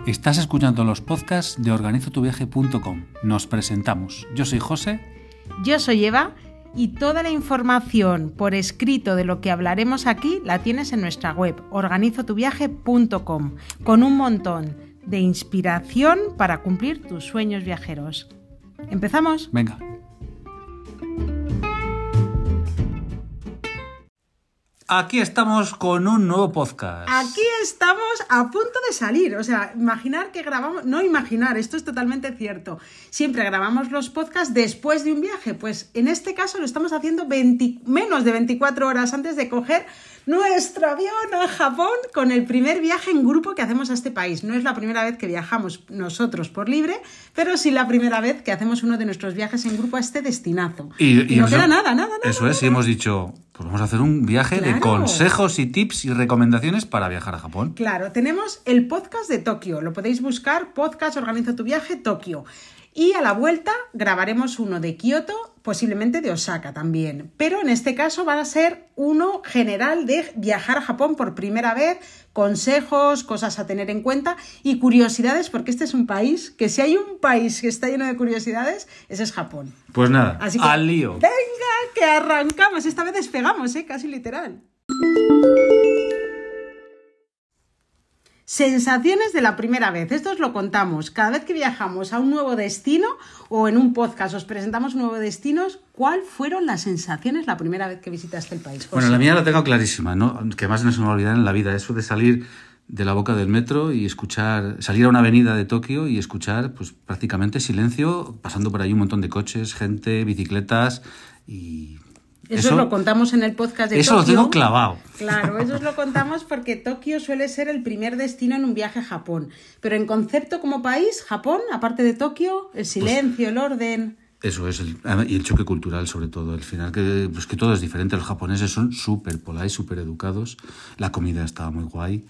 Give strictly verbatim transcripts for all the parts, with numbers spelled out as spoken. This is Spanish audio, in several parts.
Estás escuchando los podcasts de organizo tu viaje punto com. Nos presentamos. Yo soy José. Yo soy Eva y toda la información por escrito de lo que hablaremos aquí la tienes en nuestra web organizo tu viaje punto com, con un montón de inspiración para cumplir tus sueños viajeros. ¿Empezamos? Venga. Aquí estamos con un nuevo podcast. Aquí estamos a punto de salir. O sea, imaginar que grabamos... No imaginar, esto es totalmente cierto. Siempre grabamos los podcasts después de un viaje. Pues en este caso lo estamos haciendo veinte, menos de veinticuatro horas antes de coger nuestro avión a Japón con el primer viaje en grupo que hacemos a este país. No es la primera vez que viajamos nosotros por libre, pero sí la primera vez que hacemos uno de nuestros viajes en grupo a este destinazo. Y, y, y no queda nada, nada, nada. Eso nada, es, y hemos dicho... Pues vamos a hacer un viaje claro. de consejos y tips y recomendaciones para viajar a Japón. Claro, tenemos el podcast de Tokio. Lo podéis buscar, podcast Organizo tu viaje Tokio. Y a la vuelta grabaremos uno de Kioto, posiblemente de Osaka también. Pero en este caso va a ser uno general de viajar a Japón por primera vez, consejos, cosas a tener en cuenta y curiosidades, porque este es un país que si hay un país que está lleno de curiosidades, ese es Japón. Pues nada, Así que, al lío. ¡Venga, que arrancamos! Esta vez despegamos, ¿eh? Casi literal. Sensaciones de la primera vez. Esto os lo contamos. Cada vez que viajamos a un nuevo destino o en un podcast os presentamos nuevos destinos, ¿cuáles fueron las sensaciones la primera vez que visitaste el país, José? Bueno, la mía la tengo clarísima, ¿no? Que más no se me va a olvidar en la vida. Eso de salir de la boca del metro y escuchar, salir a una avenida de Tokio y escuchar pues prácticamente silencio, pasando por ahí un montón de coches, gente, bicicletas y... Eso, eso lo contamos en el podcast de eso Tokio. Eso lo tengo clavado. Claro, eso os lo contamos porque Tokio suele ser el primer destino en un viaje a Japón. Pero en concepto como país, Japón, aparte de Tokio, el silencio, pues, el orden... Eso es, el, y el choque cultural sobre todo. Al final, que, pues que todo es diferente. Los japoneses son súper polite, súper educados. La comida estaba muy guay.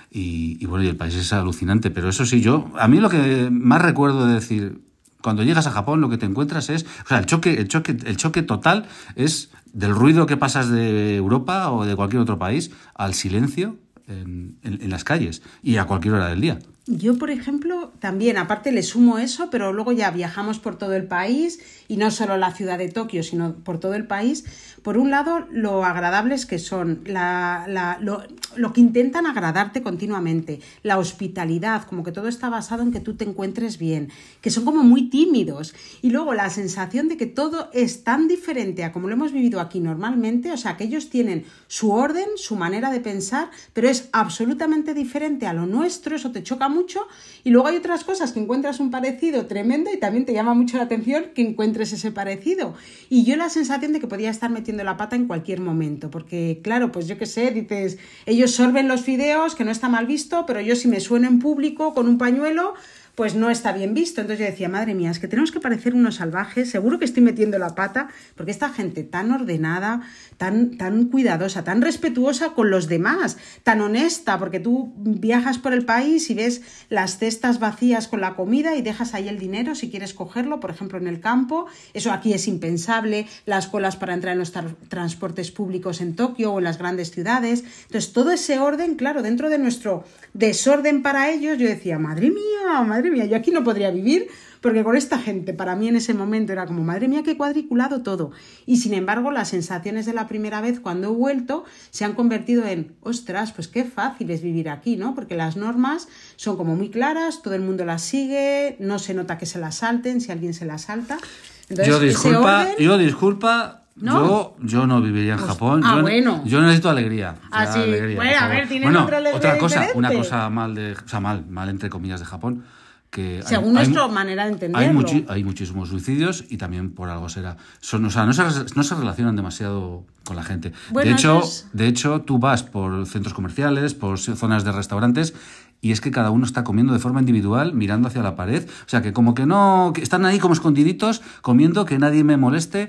Y, y bueno, y el país es alucinante. Pero eso sí, yo... A mí lo que más recuerdo de decir... Cuando llegas a Japón lo que te encuentras es... O sea, el choque, el choque, el choque total es del ruido que pasas de Europa o de cualquier otro país al silencio en, en, en las calles y a cualquier hora del día. Yo, por ejemplo, también, aparte le sumo eso, pero luego ya viajamos por todo el país y no solo la ciudad de Tokio, sino por todo el país. Por un lado, lo agradables que son, la, la, lo, lo que intentan agradarte continuamente, la hospitalidad, como que todo está basado en que tú te encuentres bien, que son como muy tímidos. Y luego la sensación de que todo es tan diferente a como lo hemos vivido aquí normalmente, o sea, que ellos tienen su orden, su manera de pensar, pero es absolutamente diferente a lo nuestro, eso te choca mucho. Y luego hay otras cosas que encuentras un parecido tremendo y también te llama mucho la atención que encuentres ese parecido. Y yo la sensación de que podía estar metiendo la pata en cualquier momento, porque claro, pues yo qué sé, dices, ellos sorben los fideos, que no está mal visto, pero yo si me sueno en público con un pañuelo, pues no está bien visto. Entonces yo decía, madre mía, es que tenemos que parecer unos salvajes, seguro que estoy metiendo la pata, porque esta gente tan ordenada, tan, tan cuidadosa, tan respetuosa con los demás, tan honesta, porque tú viajas por el país y ves las cestas vacías con la comida y dejas ahí el dinero si quieres cogerlo, por ejemplo en el campo, eso aquí es impensable, las colas para entrar en los tra- transportes públicos en Tokio o en las grandes ciudades. Entonces todo ese orden, claro, dentro de nuestro desorden para ellos, yo decía, madre mía, madre mía, yo aquí no podría vivir porque con esta gente, para mí en ese momento era como, madre mía, qué cuadriculado todo. Y sin embargo, las sensaciones de la primera vez cuando he vuelto se han convertido en, ostras, pues qué fácil es vivir aquí, ¿no? Porque las normas son como muy claras, todo el mundo las sigue, no se nota que se las salten, si alguien se las salta. Entonces, yo disculpa, orden... yo disculpa... ¿No? Yo, yo no viviría en pues, Japón. Ah, yo, bueno. Yo necesito alegría. Ah, sí. Alegría, bueno, a ver, tienen bueno, otra alegría otra cosa, diferente. una cosa mal de, o sea, mal, mal entre comillas de Japón, que según hay, nuestra hay, manera de entenderlo. Hay, muchi, hay muchísimos suicidios y también por algo será. Son, o sea, no se, no se relacionan demasiado con la gente. Bueno, de hecho, es... de hecho, tú vas por centros comerciales, por zonas de restaurantes. Y es que cada uno está comiendo de forma individual, mirando hacia la pared. O sea, que como que no... que están ahí como escondiditos, comiendo, que nadie me moleste.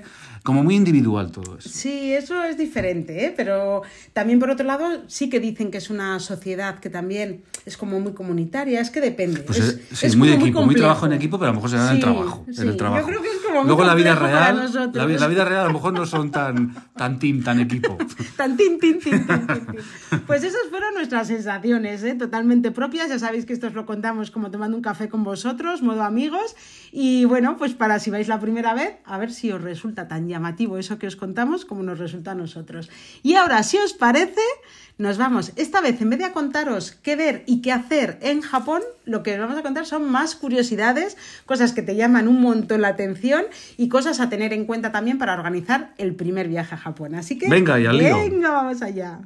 como muy individual todo eso. Sí, eso es diferente, ¿eh? Pero también por otro lado sí que dicen que es una sociedad que también es como muy comunitaria, es que depende. Pues es, es, sí, es muy de muy equipo, muy complejo. trabajo en equipo, pero a lo mejor se dan Sí, en el trabajo. sí. En el trabajo. Yo creo que es como muy Luego la vida complejo para real, nosotros. la, vi- la vida real a lo mejor no son tan, tan team, tan equipo. Tan tin, tin, tin, tin, tin, tin. Pues esas fueron nuestras sensaciones, ¿eh? Totalmente propias. Ya sabéis que esto os lo contamos como tomando un café con vosotros, modo amigos. Y bueno, pues para si vais la primera vez, a ver si os resulta tan llamativo eso que os contamos como nos resulta a nosotros. Y ahora, si os parece, nos vamos. Esta vez, en vez de a contaros qué ver y qué hacer en Japón, lo que os vamos a contar son más curiosidades, cosas que te llaman un montón la atención y cosas a tener en cuenta también para organizar el primer viaje a Japón. Así que, Venga, y al lío. venga, vamos allá.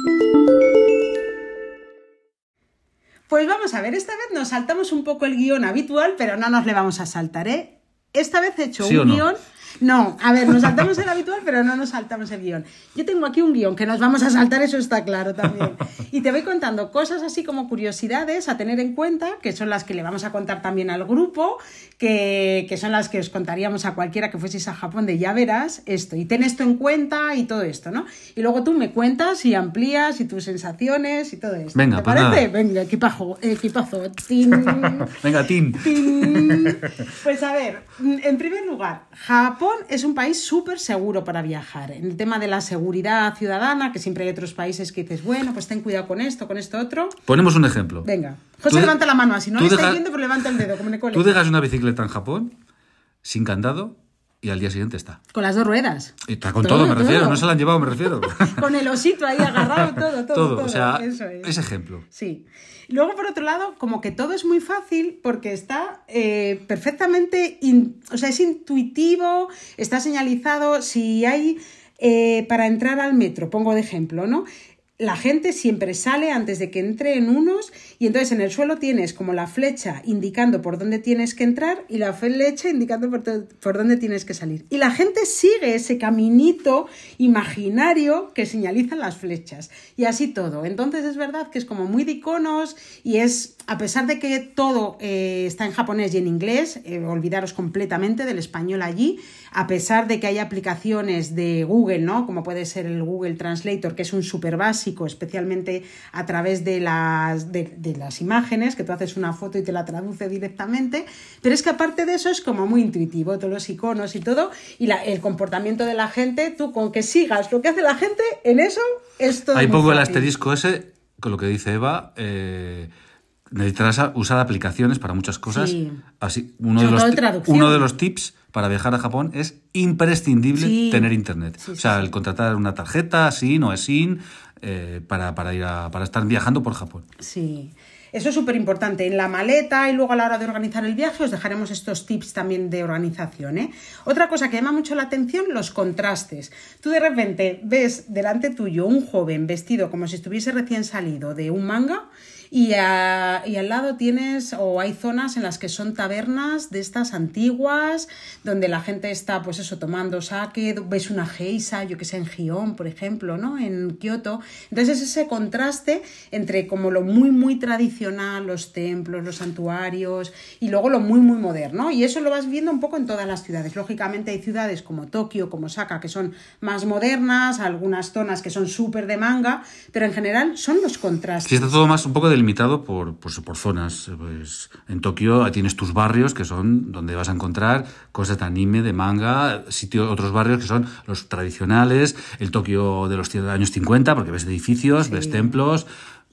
Pues vamos a ver, esta vez nos saltamos un poco el guión habitual, pero no nos le vamos a saltar, ¿eh? Esta vez he hecho ¿Sí un o no? guión... No, a ver, nos saltamos el habitual, pero no nos saltamos el guión. Yo tengo aquí un guión que nos vamos a saltar, eso está claro también. Y te voy contando cosas así como curiosidades a tener en cuenta, que son las que le vamos a contar también al grupo, que, que son las que os contaríamos a cualquiera que fueseis a Japón de ya verás esto, y ten esto en cuenta y todo esto, ¿no? Y luego tú me cuentas y amplías y tus sensaciones y todo esto. Venga, ¿te pues parece? nada. Venga, equipazo, equipazo. Tin. Venga, team. Tin. Pues a ver, en primer lugar, Japón es un país súper seguro para viajar. En el tema de la seguridad ciudadana, que siempre hay otros países que dices, bueno, pues ten cuidado con esto, con esto otro. Ponemos un ejemplo. Venga, Tú José de- levanta la mano así, no tú le estáis deja- viendo, pero levanta el dedo, como en el cole. Tú dejas una bicicleta en Japón sin candado y al día siguiente está. Con las dos ruedas. Y está con todo, me refiero, no se la han llevado, me refiero. Con el osito ahí agarrado, todo, todo, todo. Todo, o sea, eso es. ese ejemplo. Sí. Luego, por otro lado, como que todo es muy fácil porque está eh, perfectamente, in- o sea, es intuitivo, está señalizado. Si hay, eh, para entrar al metro, pongo de ejemplo, ¿no? La gente siempre sale antes de que entre en unos y entonces en el suelo tienes como la flecha indicando por dónde tienes que entrar y la flecha indicando por, to- por dónde tienes que salir. Y la gente sigue ese caminito imaginario que señalizan las flechas y así todo. Entonces es verdad que es como muy de iconos y es, a pesar de que todo eh, está en japonés y en inglés, eh, olvidaros completamente del español allí, a pesar de que hay aplicaciones de Google, ¿no? Como puede ser el Google Translator, que es un súper básico, especialmente a través de las, de, de las imágenes, que tú haces una foto y te la traduce directamente, pero es que aparte de eso es como muy intuitivo, todos los iconos y todo, y la, el comportamiento de la gente, tú con que sigas lo que hace la gente, en eso es todo Ahí muy pongo el fácil. asterisco ese, con lo que dice Eva, eh, necesitarás usar aplicaciones para muchas cosas. Sí. Así, uno, Sobre de los, todo ti- traducción. uno de los tips para viajar a Japón es imprescindible Sí. tener internet. Sí, o sí, sea, sí. el contratar una tarjeta, SIM o SIM, eh, para, para, ir a, para estar viajando por Japón. Sí, eso es súper importante. En la maleta y luego a la hora de organizar el viaje os dejaremos estos tips también de organización, ¿eh? Otra cosa que llama mucho la atención, los contrastes. Tú de repente ves delante tuyo un joven vestido como si estuviese recién salido de un manga y, a, y al lado tienes, o hay zonas en las que son tabernas de estas antiguas, donde la gente está, pues eso, tomando sake, ves una geisha, yo que sé, en Gion, por ejemplo, ¿no? En Kioto. Entonces es ese contraste entre como lo muy, muy tradicional, los templos, los santuarios, y luego lo muy, muy moderno. Y eso lo vas viendo un poco en todas las ciudades. Lógicamente hay ciudades como Tokio, como Osaka, que son más modernas, algunas zonas que son súper de manga, pero en general son los contrastes. Sí, está todo más un poco delimitado por, pues, por zonas. Pues, en Tokio tienes tus barrios, que son donde vas a encontrar cosas de anime, de manga, sitios, otros barrios que son los tradicionales, el Tokio de los años cincuenta, porque ves edificios, Sí. ves templos,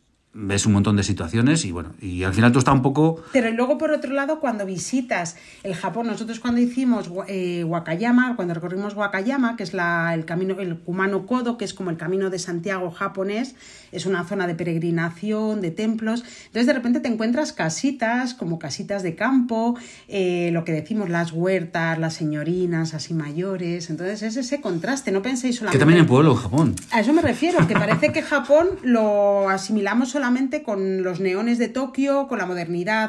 ves un montón de situaciones y bueno, y al final tú estás un poco... Pero luego, por otro lado, cuando visitas el Japón, nosotros cuando hicimos eh, Wakayama, cuando recorrimos Wakayama, que es la, el camino, el Kumano Kodo, que es como el camino de Santiago japonés, es una zona de peregrinación, de templos, entonces de repente te encuentras casitas, como casitas de campo, eh, lo que decimos, las huertas, las señorinas así mayores, entonces es ese contraste, no penséis solamente... Que también hay pueblo en Japón. A eso me refiero, que parece que Japón lo asimilamos solamente con los neones de Tokio, con la modernidad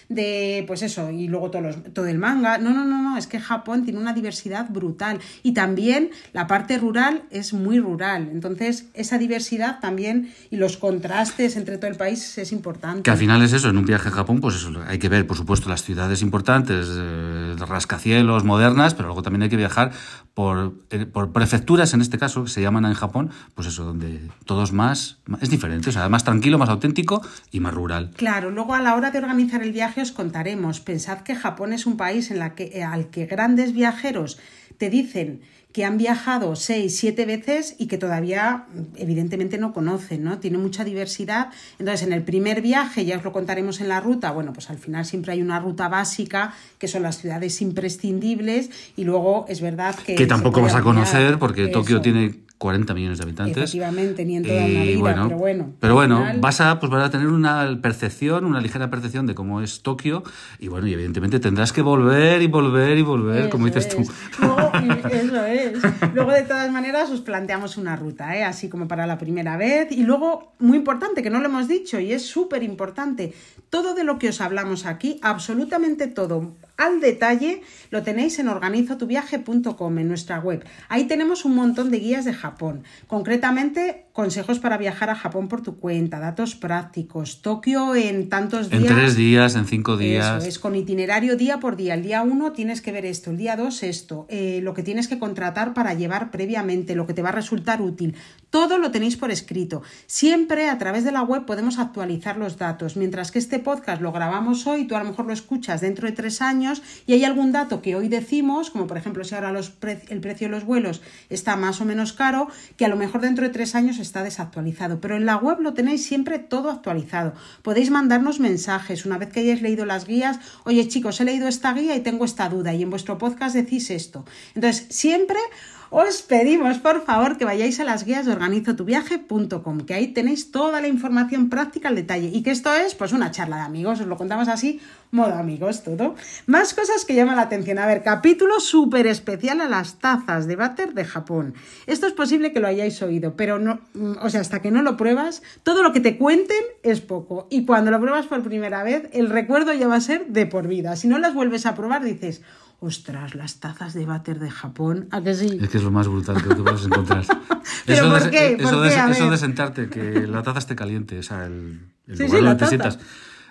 de, pues eso, y luego todo, los, todo el manga. No, no, no, no, es que Japón tiene una diversidad brutal. Y también la parte rural es muy rural. Entonces, esa diversidad también y los contrastes entre todo el país es importante. Que al final es eso, en un viaje a Japón, pues eso, hay que ver, por supuesto, las ciudades importantes, eh, rascacielos, modernas, pero luego también hay que viajar por, eh, por prefecturas, en este caso, que se llaman en Japón, pues eso, donde todo es más, es diferente, o sea, más tranquilo, más auténtico y más rural. Claro, luego a la hora de organizar el viaje os contaremos. Pensad que Japón es un país en la que, al que grandes viajeros te dicen que han viajado seis, siete veces y que todavía evidentemente no conocen, ¿no? Tiene mucha diversidad. Entonces, en el primer viaje, ya os lo contaremos en la ruta, bueno, pues al final siempre hay una ruta básica, que son las ciudades imprescindibles, y luego es verdad que... Que tampoco vas a conocer, mirar, porque eso. Tokio tiene cuarenta millones de habitantes. Efectivamente, ni en toda una vida, bueno, pero bueno. Pero bueno, final... vas a, pues vas a tener una percepción, una ligera percepción de cómo es Tokio, y bueno, y evidentemente tendrás que volver y volver y volver, eso como dices es. tú. Luego, eso es. Luego, de todas maneras, os planteamos una ruta, ¿eh? Así como para la primera vez. Y luego, muy importante, que no lo hemos dicho, y es súper importante, todo de lo que os hablamos aquí, absolutamente todo, al detalle, lo tenéis en organizo tu viaje punto com, en nuestra web. Ahí tenemos un montón de guías de Japón. Concretamente, consejos para viajar a Japón por tu cuenta, datos prácticos, Tokio en tantos días. En tres días, en cinco días. Eso es, con itinerario día por día. El día uno tienes que ver esto, el día dos esto, eh, lo que tienes que contratar para llevar previamente, lo que te va a resultar útil. Todo lo tenéis por escrito. Siempre a través de la web podemos actualizar los datos. Mientras que este podcast lo grabamos hoy, tú a lo mejor lo escuchas dentro de tres años y hay algún dato que hoy decimos, como por ejemplo si ahora los pre- el precio de los vuelos está más o menos caro, que a lo mejor dentro de tres años está desactualizado. Pero en la web lo tenéis siempre todo actualizado. Podéis mandarnos mensajes una vez que hayáis leído las guías. Oye, chicos, he leído esta guía y tengo esta duda y en vuestro podcast decís esto. Entonces, siempre os pedimos, por favor, que vayáis a las guías de organizo tu viaje punto com, que ahí tenéis toda la información práctica al detalle. Y que esto es, pues, una charla de amigos, os lo contamos así, modo amigos, todo. Más cosas que llaman la atención. A ver, capítulo súper especial a las tazas de váter de Japón. Esto es posible que lo hayáis oído, pero no, o sea, hasta que no lo pruebas, todo lo que te cuenten es poco. Y cuando lo pruebas por primera vez, el recuerdo ya va a ser de por vida. Si no las vuelves a probar, dices... Ostras, las tazas de váter de Japón, ¿a que sí? Es que es lo más brutal que te puedes encontrar. ¿Pero eso por de, qué? Eso, ¿Por de, qué? A eso ver. de sentarte, que la taza esté caliente, o sea, el, el Sí, lugar sí, la donde te taza. sientas.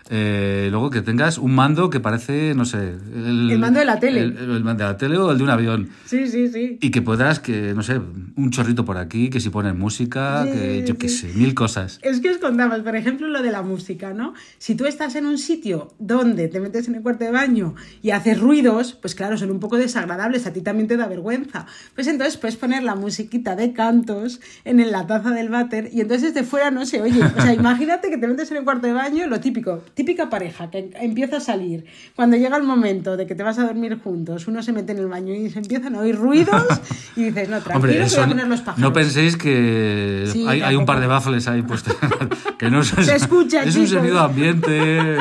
Eh, luego que tengas un mando que parece, no sé... El, El mando de la tele. El, el, el mando de la tele o el de un avión. Sí, sí, sí. Y que podrás, que no sé, un chorrito por aquí, que si ponen música, Sí, que yo sí. qué sé, mil cosas. Es que os contamos, por ejemplo, lo de la música, ¿no? Si tú estás en un sitio donde te metes en el cuarto de baño y haces ruidos, pues claro, son un poco desagradables, a ti también te da vergüenza. Pues entonces puedes poner la musiquita de cantos en la taza del váter y entonces desde fuera no se oye. O sea, imagínate que te metes en el cuarto de baño, lo típico, típica pareja que empieza a salir. Cuando llega el momento de que te vas a dormir juntos, uno se mete en el baño y se empiezan a oír ruidos y dices, no, tranquilo, Hombre, que eso voy a no, poner los pájaros. no penséis que Sí, hay, hay un tampoco. par de baffles ahí puestos. Que no es, Se escucha, es un chicos. sonido ambiente.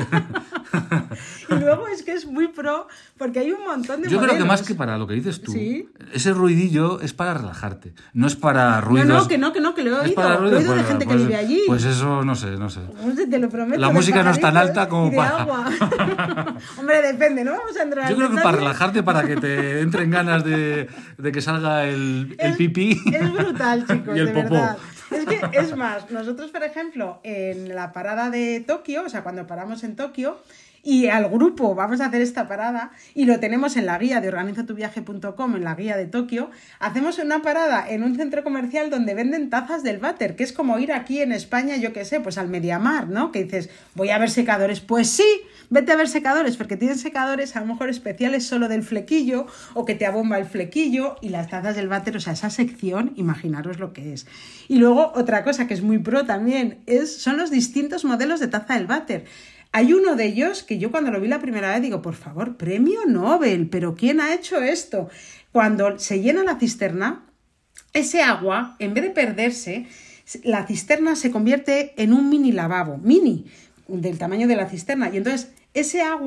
Y luego es que es muy pro porque hay un montón de Yo creo que modelos. más que para lo que dices tú, Sí. ese ruidillo es para relajarte, no es para No, ruidos. no, que no, que no, que lo he Es oído. para Lo he ruidos, oído de pues, gente pues- que vive allí. Pues eso, no sé, no sé. Hombre, te lo prometo. La de música no es tan pajaritos alta como y de para- agua. Hombre, depende, no vamos a entrar Yo en creo que para detalles. relajarte, para que te entren ganas de, de que salga el, el Es- pipí. Es brutal, chicos, Y el de popó. verdad. Es que, es más, nosotros, por ejemplo, en la parada de Tokio, o sea, cuando paramos en Tokio, y al grupo vamos a hacer esta parada, y lo tenemos en la guía de organizo tu viaje punto com, en la guía de Tokio, hacemos una parada en un centro comercial donde venden tazas del váter, que es como ir aquí en España, yo qué sé, pues al Mediamar, ¿no? Que dices, voy a ver secadores. Pues sí, vete a ver secadores, porque tienen secadores a lo mejor especiales solo del flequillo, o que te abomba el flequillo, y las tazas del váter, o sea, esa sección, imaginaros lo que es. Y luego, otra cosa que es muy pro también, es, son los distintos modelos de taza del váter. Hay uno de ellos que yo cuando lo vi la primera vez digo, por favor, premio Nobel, pero ¿quién ha hecho esto? Cuando se llena la cisterna, ese agua, en vez de perderse, la cisterna se convierte en un mini lavabo, mini, del tamaño de la cisterna. Y entonces ese agua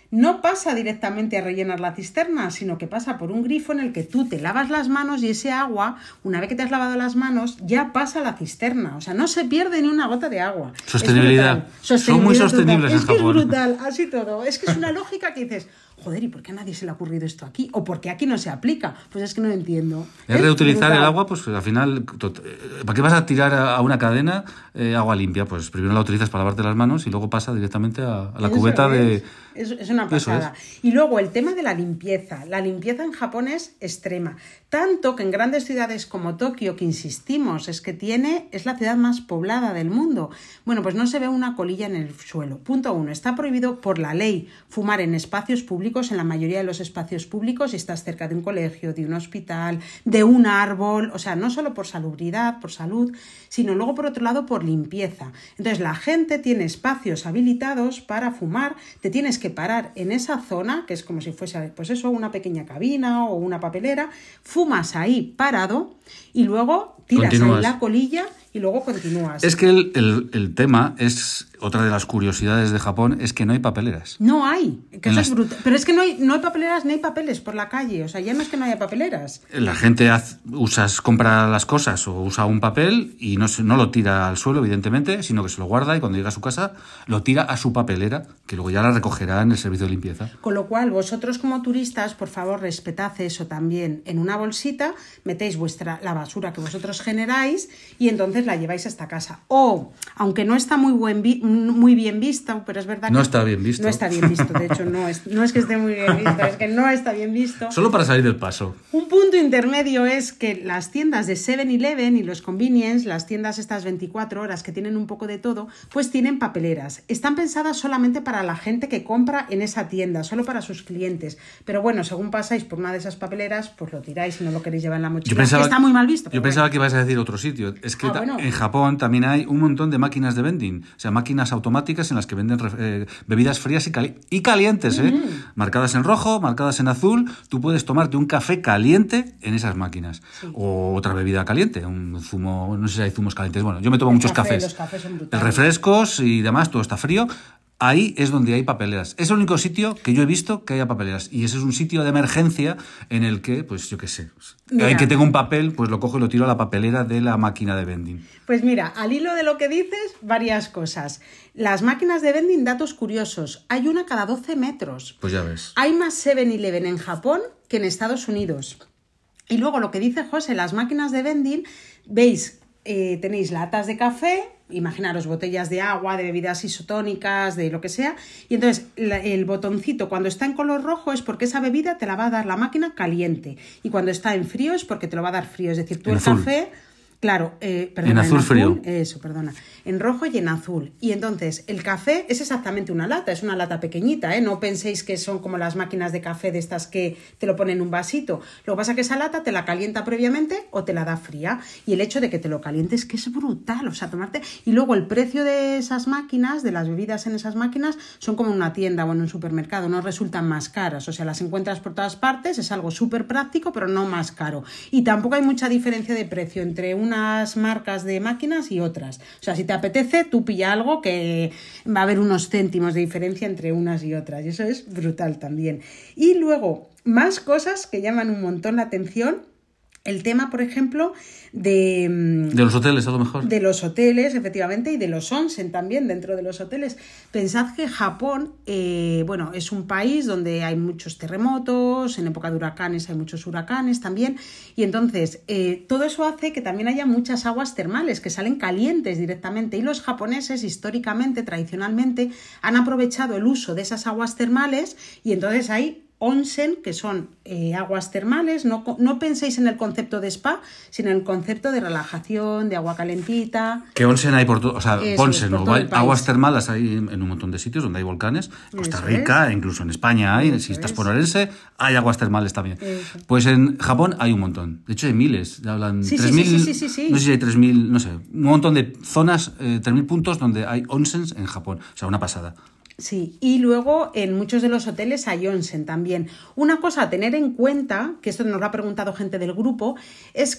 no pasa directamente a rellenar la cisterna, sino que pasa por un grifo en el que tú te lavas las manos y ese agua, una vez que te has lavado las manos, ya pasa a la cisterna. O sea, no se pierde ni una gota de agua. Sostenibilidad. Son muy sostenibles en Japón. Es que es Japón. brutal, así todo. Es que es una lógica que dices, joder, ¿y por qué a nadie se le ha ocurrido esto aquí? ¿O por qué aquí no se aplica? Pues es que no entiendo. Es, es reutilizar brutal. El agua, pues al final, ¿para qué vas a tirar a una cadena eh, agua limpia? Pues primero la utilizas para lavarte las manos y luego pasa directamente a, a la eso cubeta es, de... Es, es una pasada. Es. Y luego el tema de la limpieza. La limpieza en Japón es extrema. Tanto que en grandes ciudades como Tokio, que insistimos, es que tiene, es la ciudad más poblada del mundo. Bueno, pues no se ve una colilla en el suelo. Punto uno. Está prohibido por la ley fumar en espacios públicos, en la mayoría de los espacios públicos, si estás cerca de un colegio, de un hospital, de un árbol. O sea, no solo por salubridad, por salud, sino luego por otro lado por limpieza. Entonces la gente tiene espacios habilitados para fumar. Te tienes que parar en esa zona, que es como si fuese, pues eso, una pequeña cabina o una papelera, fumas ahí parado y luego tiras Continúas. ahí la colilla y luego continúas. Es que el, el, el tema es, otra de las curiosidades de Japón, es que no hay papeleras. No hay, que eso las... es brutal. Pero es que no hay, no hay papeleras ni hay papeles por la calle, o sea, ya no es que no haya papeleras. La gente hace, usas, compra las cosas o usa un papel y no, se, no lo tira al suelo, evidentemente, sino que se lo guarda y cuando llega a su casa lo tira a su papelera, que luego ya la recogerá en el servicio de limpieza. Con lo cual, vosotros como turistas, por favor, respetad eso también. En una bolsita metéis vuestra la basura que vosotros generáis y entonces la lleváis hasta casa. O, aunque no está muy, buen vi muy bien visto, pero es verdad que... No está bien visto. No está bien visto, de hecho, no es, no es que esté muy bien visto, es que no está bien visto. Solo para salir del paso. Un punto intermedio es que las tiendas de seven eleven y los convenience, las tiendas estas veinticuatro horas que tienen un poco de todo, pues tienen papeleras. Están pensadas solamente para la gente que compra en esa tienda, solo para sus clientes. Pero bueno, según pasáis por una de esas papeleras, pues lo tiráis y no lo queréis llevar en la mochila. Yo pensaba, está muy mal visto. Yo pensaba bueno. que ibas a decir otro sitio. Es que ah, bueno. en Japón también hay un montón de máquinas de vending, o sea, máquinas automáticas en las que venden eh, bebidas frías y, cali y calientes, ¿eh? Mm-hmm. Marcadas en rojo, marcadas en azul. Tú puedes tomarte un café caliente en esas máquinas. Sí. O otra bebida caliente, un zumo, no sé si hay zumos calientes. Bueno, yo me tomo el muchos café, cafés. Los cafés son brutales. Refrescos y demás, todo está frío. Ahí es donde hay papeleras. Es el único sitio que yo he visto que haya papeleras. Y ese es un sitio de emergencia en el que, pues yo qué sé, mira, hay que tengo un papel, pues lo cojo y lo tiro a la papelera de la máquina de vending. Pues mira, al hilo de lo que dices, varias cosas. Las máquinas de vending, datos curiosos. Hay una cada doce metros. Pues ya ves. Hay más seven eleven en Japón que en Estados Unidos. Y luego lo que dice José, las máquinas de vending, veis, eh, tenéis latas de café, imaginaros botellas de agua, de bebidas isotónicas, de lo que sea, y entonces la, el botoncito cuando está en color rojo es porque esa bebida te la va a dar la máquina caliente, y cuando está en frío es porque te lo va a dar frío, es decir, tú el azul. café... Claro, eh, perdona, en azul, en azul frío. Eso, perdona. En rojo y en azul. Y entonces, el café es exactamente una lata, es una lata pequeñita, ¿eh? No penséis que son como las máquinas de café de estas que te lo ponen en un vasito. Lo que pasa es que esa lata te la calienta previamente o te la da fría. Y el hecho de que te lo calientes, que es brutal, o sea, tomarte... Y luego el precio de esas máquinas, de las bebidas en esas máquinas, son como en una tienda o en un supermercado, no resultan más caras. O sea, las encuentras por todas partes, es algo súper práctico, pero no más caro. Y tampoco hay mucha diferencia de precio entre un unas marcas de máquinas y otras. O sea, si te apetece, tú pilla algo que va a haber unos céntimos de diferencia entre unas y otras. Y eso es brutal también. Y luego, más cosas que llaman un montón la atención. El tema, por ejemplo, de... De los hoteles, a lo mejor. De los hoteles, efectivamente, y de los onsen también dentro de los hoteles. Pensad que Japón, eh, bueno, es un país donde hay muchos terremotos, en época de huracanes hay muchos huracanes también, y entonces eh, todo eso hace que también haya muchas aguas termales que salen calientes directamente, y los japoneses históricamente, tradicionalmente, han aprovechado el uso de esas aguas termales, y entonces hay onsen, que son eh, aguas termales. No, no penséis en el concepto de spa, sino en el concepto de relajación, de agua calentita. Que onsen hay por todo, o sea, Eso onsen, es, ¿no? Hay aguas termales hay en un montón de sitios donde hay volcanes. Costa Eso Rica, es. Incluso en España hay, Eso si estás es. por Orense, hay aguas termales también. Eso. Pues en Japón hay un montón. De hecho, hay miles. Hablan Sí, sí, tres mil, sí, sí, sí, sí. no sé si hay tres mil, no sé, un montón de zonas, eh, tres mil puntos donde hay onsens en Japón. O sea, una pasada. Sí, y luego en muchos de los hoteles hay onsen también. Una cosa a tener en cuenta, que esto nos lo ha preguntado gente del grupo, es que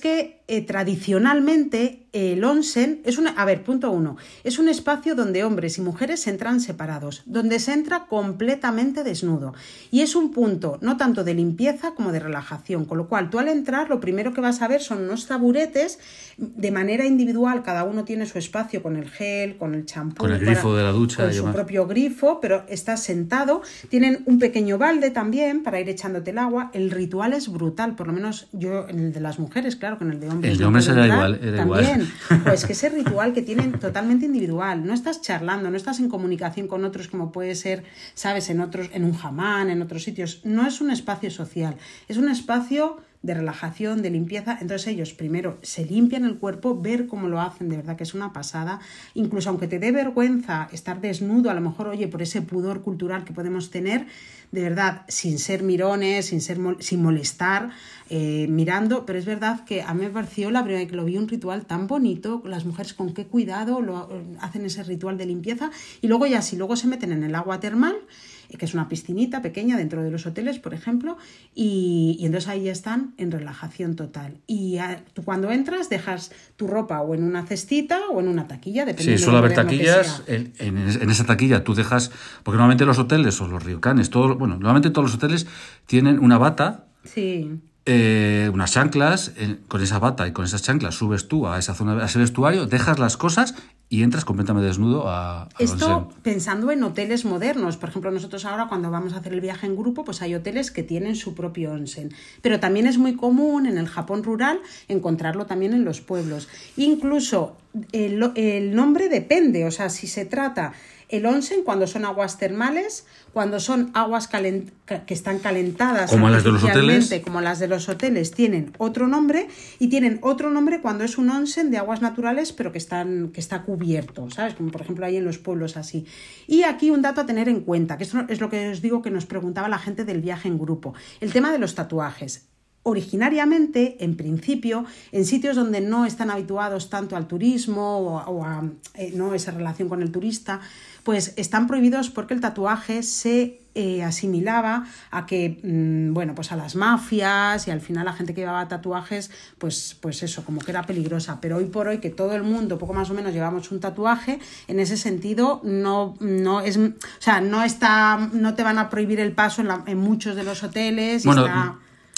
eh, tradicionalmente el onsen es una, a ver, punto uno, es un espacio donde hombres y mujeres entran separados, donde se entra completamente desnudo y es un punto no tanto de limpieza como de relajación, con lo cual tú al entrar lo primero que vas a ver son unos taburetes de manera individual, cada uno tiene su espacio con el gel, con el champú, con el grifo para, de la ducha, con su demás. propio grifo, pero estás sentado, tienen un pequeño balde también para ir echándote el agua. El ritual es brutal, por lo menos yo en el de las mujeres, claro, que en el de hombres el de hombres era igual, era también. igual. Pues que ese ritual que tienen totalmente individual, no estás charlando, no estás en comunicación con otros como puede ser, sabes, en otros, en un hammam, en otros sitios, no es un espacio social, es un espacio de relajación, de limpieza. Entonces ellos primero se limpian el cuerpo, ver cómo lo hacen, de verdad que es una pasada, incluso aunque te dé vergüenza estar desnudo, a lo mejor, oye, por ese pudor cultural que podemos tener, de verdad, sin ser mirones, sin ser sin molestar, eh, mirando, pero es verdad que a mí me pareció la primera vez que lo vi un ritual tan bonito, las mujeres con qué cuidado lo, hacen ese ritual de limpieza, y luego ya si luego se meten en el agua termal, que es una piscinita pequeña dentro de los hoteles, por ejemplo, y, y entonces ahí ya están en relajación total. Y a, tú cuando entras dejas tu ropa o en una cestita o en una taquilla, dependiendo sí, suele de haber taquillas, en, en, en esa taquilla tú dejas, porque normalmente los hoteles o los ryokanes, todo, bueno, normalmente todos los hoteles tienen una bata, sí. eh, unas chanclas, eh, con esa bata y con esas chanclas subes tú a esa zona, a ese vestuario, dejas las cosas y entras completamente desnudo a, a Esto pensando en hoteles modernos. Por ejemplo, nosotros ahora cuando vamos a hacer el viaje en grupo, pues hay hoteles que tienen su propio onsen. Pero también es muy común en el Japón rural encontrarlo también en los pueblos. Incluso el, el nombre depende, o sea, si se trata el onsen cuando son aguas termales, cuando son aguas calent que están calentadas como las de los hoteles, como las de los hoteles, tienen otro nombre, y tienen otro nombre cuando es un onsen de aguas naturales pero que están que está cubierto, ¿sabes? Como por ejemplo hay en los pueblos así. Y aquí un dato a tener en cuenta, que esto es lo que os digo que nos preguntaba la gente del viaje en grupo, el tema de los tatuajes. Originariamente, en principio, en sitios donde no están habituados tanto al turismo o, o a eh, no esa relación con el turista, pues están prohibidos porque el tatuaje se eh, asimilaba a que, mmm, bueno, pues a las mafias, y al final la gente que llevaba tatuajes, pues, pues eso, como que era peligrosa. Pero hoy por hoy que todo el mundo, poco más o menos, llevamos un tatuaje, en ese sentido no, no es, o sea, no está, no te van a prohibir el paso en, la, en muchos de los hoteles. Y bueno, está...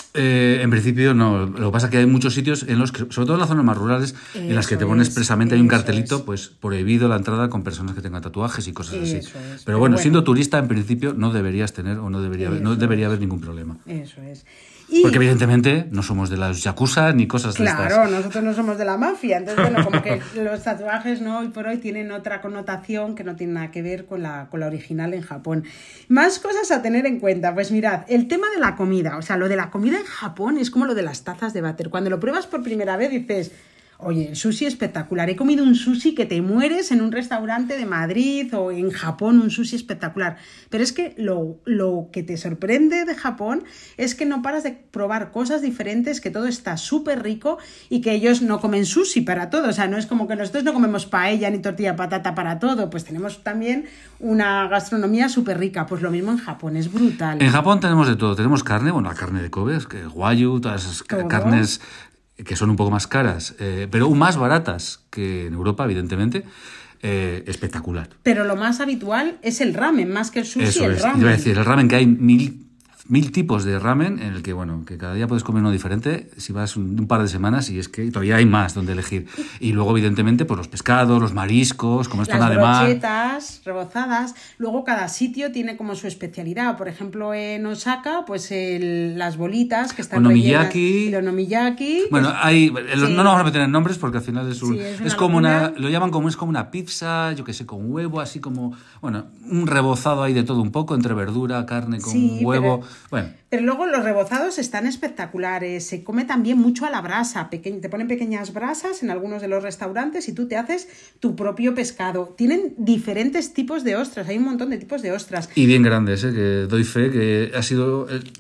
Eh, en principio no, lo que pasa es que hay muchos sitios en los que, sobre todo en las zonas más rurales, eso en las que te pone expresamente, hay un cartelito, es. pues prohibido la entrada con personas que tengan tatuajes y cosas así. Eso es. Pero, Pero bueno, bueno, siendo turista en principio no deberías tener o no debería haber, no debería haber ningún problema. Eso es. Y, porque evidentemente no somos de las yakuza ni cosas claro, de estas. Claro, nosotros no somos de la mafia, entonces bueno, como que los tatuajes no hoy por hoy tienen otra connotación que no tiene nada que ver con la, con la original en Japón. Más cosas a tener en cuenta, pues mirad, el tema de la comida, o sea, lo de la comida en Japón es como lo de las tazas de váter. Cuando lo pruebas por primera vez dices, oye, el sushi espectacular. He comido un sushi que te mueres en un restaurante de Madrid o en Japón, un sushi espectacular. Pero es que lo, lo que te sorprende de Japón es que no paras de probar cosas diferentes, que todo está súper rico y que ellos no comen sushi para todo. O sea, no es como que nosotros no comemos paella ni tortilla de patata para todo. Pues tenemos también una gastronomía súper rica. Pues lo mismo en Japón, es brutal. En Japón tenemos de todo. Tenemos carne, bueno, la carne de Kobe, que Wagyu, todas esas ¿Todo? carnes que son un poco más caras, eh, pero más baratas que en Europa, evidentemente, eh, espectacular. Pero lo más habitual es el ramen, más que el sushi. Eso el es, ramen. iba a decir, el ramen, que hay mil, mil tipos de ramen, en el que, bueno, que cada día puedes comer uno diferente, si vas un, un par de semanas, y es que todavía hay más donde elegir. Y luego, evidentemente, pues los pescados, los mariscos, como es zona de mar. Las brochetas rebozadas. Luego cada sitio tiene como su especialidad. Por ejemplo, en Osaka, pues el, las bolitas que están onomiyaki. rellenas. El onomiyaki. Bueno, hay, sí. No nos vamos a meter en nombres porque al final es un... Sí, es, es como una... Lo llaman como, es como una pizza, yo qué sé, con huevo, así como... Bueno, un rebozado ahí de todo un poco, entre verdura, carne con sí, huevo... Pero... Bueno. Pero luego los rebozados están espectaculares, se come también mucho a la brasa, Peque... te ponen pequeñas brasas en algunos de los restaurantes y tú te haces tu propio pescado. Tienen diferentes tipos de ostras, hay un montón de tipos de ostras. Y bien grandes, ¿eh? Que doy fe que ha sido el,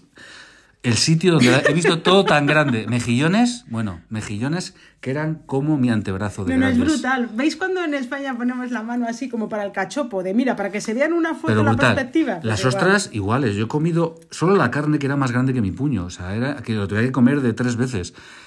el sitio donde he visto todo tan grande. Mejillones, bueno, mejillones que eran como mi antebrazo de no, grandes. No, es brutal. ¿Veis cuando en España ponemos la mano así como para el cachopo? De mira, para que se vean una foto Pero la brutal. perspectiva. Las Pero ostras igual. iguales. Yo he comido solo la carne que era más grande que mi puño. O sea, era que lo tenía que comer de tres veces.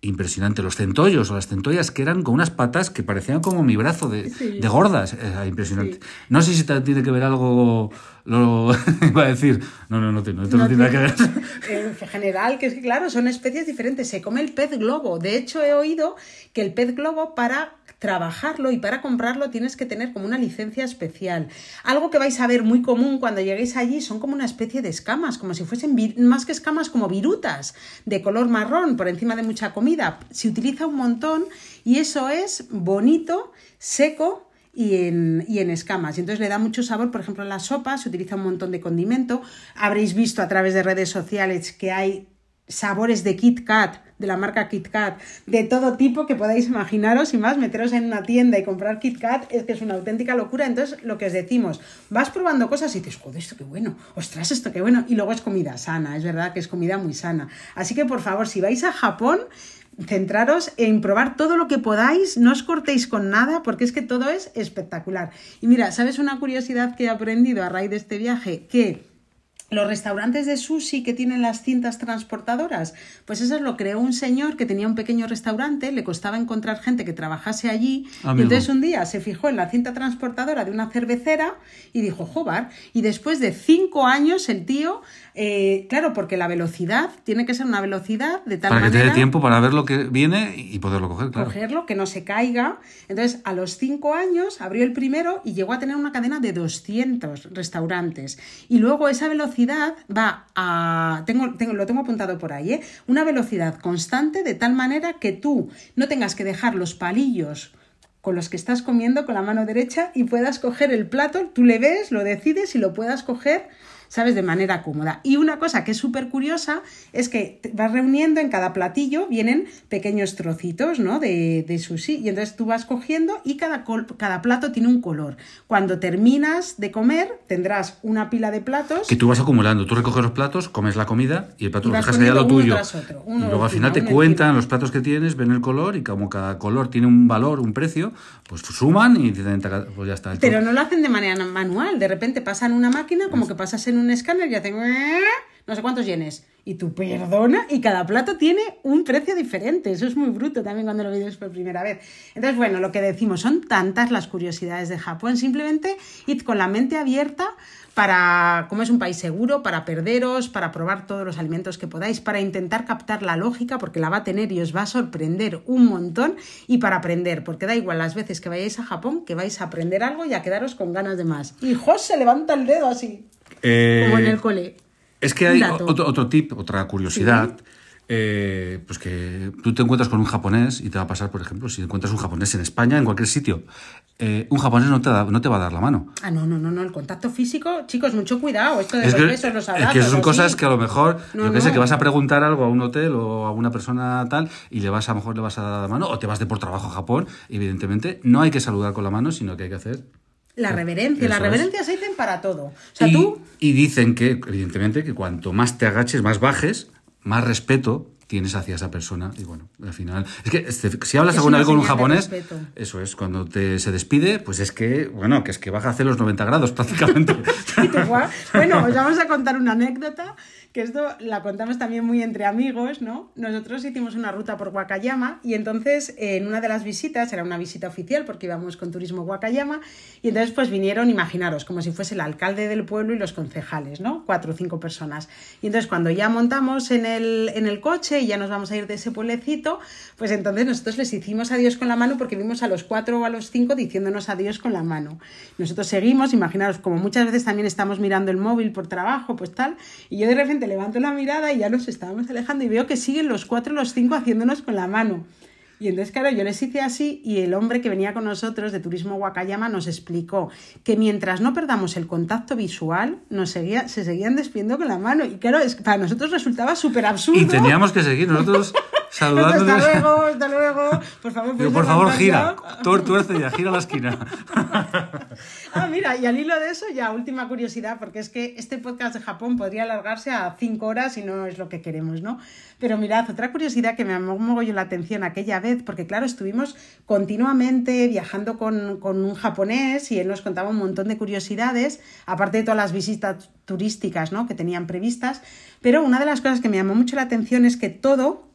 impresionante. Los centollos o las centollas que eran con unas patas que parecían como mi brazo de, Sí. de gordas. Era impresionante. Sí. No sé si te- tiene que ver algo... Lo, iba a decir... No, no, no, tiene- esto no, No tiene nada que ver. tiene- En general, que es que claro, son especies diferentes. Se come el pez globo. De hecho, he oído que el pez globo, para trabajarlo y para comprarlo, tienes que tener como una licencia especial. Algo que vais a ver muy común cuando lleguéis allí son como una especie de escamas, como si fuesen vir- más que escamas, como virutas de color marrón por encima de mucha comida. Se utiliza un montón y eso es bonito, seco y en, y en escamas. Y entonces le da mucho sabor. Por ejemplo, en la sopa se utiliza un montón de condimento. Habréis visto a través de redes sociales que hay sabores de Kit Kat, de la marca Kit Kat, de todo tipo que podáis imaginaros, y más, meteros en una tienda y comprar Kit Kat es que es una auténtica locura. Entonces, lo que os decimos, vas probando cosas y dices, joder, esto qué bueno, ostras, esto qué bueno, y luego es comida sana, es verdad que es comida muy sana. Así que, por favor, si vais a Japón, centraros en probar todo lo que podáis, no os cortéis con nada, porque es que todo es espectacular. Y mira, ¿sabes una curiosidad que he aprendido a raíz de este viaje? Que los restaurantes de sushi que tienen las cintas transportadoras, pues eso lo creó un señor que tenía un pequeño restaurante, le costaba encontrar gente que trabajase allí, Amigo. y entonces un día se fijó en la cinta transportadora de una cervecera y dijo, joder, y después de cinco años el tío, eh, claro, porque la velocidad tiene que ser una velocidad de tal Para que te manera... dé tiempo para ver lo que viene y poderlo coger, claro. cogerlo, que no se caiga. Entonces, a los cinco años abrió el primero y llegó a tener una cadena de doscientos restaurantes. Y luego esa velocidad va a... Tengo, tengo, lo tengo apuntado por ahí, ¿eh? Una velocidad constante de tal manera que tú no tengas que dejar los palillos con los que estás comiendo con la mano derecha y puedas coger el plato, tú le ves, lo decides y lo puedas coger, ¿sabes?, de manera cómoda. Y una cosa que es súper curiosa es que te vas reuniendo, en cada platillo vienen pequeños trocitos, ¿no?, de, de sushi, y entonces tú vas cogiendo y cada, col- cada plato tiene un color. Cuando terminas de comer tendrás una pila de platos. Que tú vas acumulando, tú recoges los platos, comes la comida y el plato Y lo vas dejas allá lo poniendo uno tuyo. tras otro, uno y luego al encima, final te uno cuentan encima. los platos que tienes, ven el color y como cada color tiene un valor, un precio, pues suman y dicen, pues ya está. Esto- Pero no lo hacen de manera manual. De repente pasan una máquina, como que pasas en un escáner y hacen no sé cuántos yenes. Y tú, perdona, y cada plato tiene un precio diferente. Eso es muy bruto también cuando lo vives por primera vez. Entonces, bueno, lo que decimos, son tantas las curiosidades de Japón. Simplemente id con la mente abierta para, como es un país seguro, para perderos, para probar todos los alimentos que podáis, para intentar captar la lógica, porque la va a tener y os va a sorprender un montón, y para aprender, porque da igual las veces que vayáis a Japón, que vais a aprender algo y a quedaros con ganas de más. Y José levanta el dedo así, Eh, como en el cole. Es que Un hay dato. otro, otro tip, otra curiosidad. Sí. eh, pues que tú te encuentras con un japonés y te va a pasar, por ejemplo, si encuentras un japonés en España, en cualquier sitio, eh, un japonés no te, da- no te va a dar la mano. Ah, no, no, no, no, el contacto físico, chicos, mucho cuidado, esto de Es los que, besos, los es abrazos, que son así. cosas que a lo mejor, No, yo que sé, no. que vas a preguntar algo a un hotel o a una persona tal y le vas a lo mejor le vas a dar la mano o te vas de por trabajo a Japón, evidentemente no hay que saludar con la mano, sino que hay que hacer... La reverencia, las Eso es. reverencias se dicen para todo. O sea, y, tú... y dicen que, evidentemente, que cuanto más te agaches, más bajes, más respeto tienes hacia esa persona. Y bueno, al final... Es que este, si hablas Es alguna una vez con un señal de japonés, respeto. eso es, cuando te, se despide, pues es que, bueno, que es que baja a hacer los noventa grados prácticamente. Y te gua- Bueno, os vamos a contar una anécdota, que esto la contamos también muy entre amigos, ¿no? Nosotros hicimos una ruta por Wakayama y entonces eh, en una de las visitas, era una visita oficial porque íbamos con Turismo Wakayama, y entonces pues vinieron, imaginaros, como si fuese el alcalde del pueblo y los concejales, ¿no? Cuatro o cinco personas. Y entonces cuando ya montamos en el, en el coche y ya nos vamos a ir de ese pueblecito, pues entonces nosotros les hicimos adiós con la mano porque vimos a los cuatro o a los cinco diciéndonos adiós con la mano. Nosotros seguimos, imaginaros, como muchas veces también estamos mirando el móvil por trabajo, pues tal, y yo de repente levanto la mirada y ya nos estábamos alejando y veo que siguen los cuatro o los cinco haciéndonos con la mano. Y entonces, claro, yo les hice así y el hombre que venía con nosotros de Turismo Wakayama nos explicó que mientras no perdamos el contacto visual, nos seguía, se seguían despidiendo con la mano. Y claro, es, para nosotros resultaba súper absurdo. Y teníamos que seguir nosotros saludándoles. Hasta luego, hasta luego. Por favor, Digo, ¿puedes por favor, levantar gira. ya? Tor- Tuerce ya, gira a la esquina. Ah, mira, y al hilo de eso, ya última curiosidad, porque es que este podcast de Japón podría alargarse a cinco horas y no es lo que queremos, ¿no? Pero mirad, otra curiosidad que me llamó mogollón la atención aquella vez, porque claro, estuvimos continuamente viajando con, con un japonés y él nos contaba un montón de curiosidades, aparte de todas las visitas turísticas, ¿no?, que tenían previstas, pero una de las cosas que me llamó mucho la atención es que todo...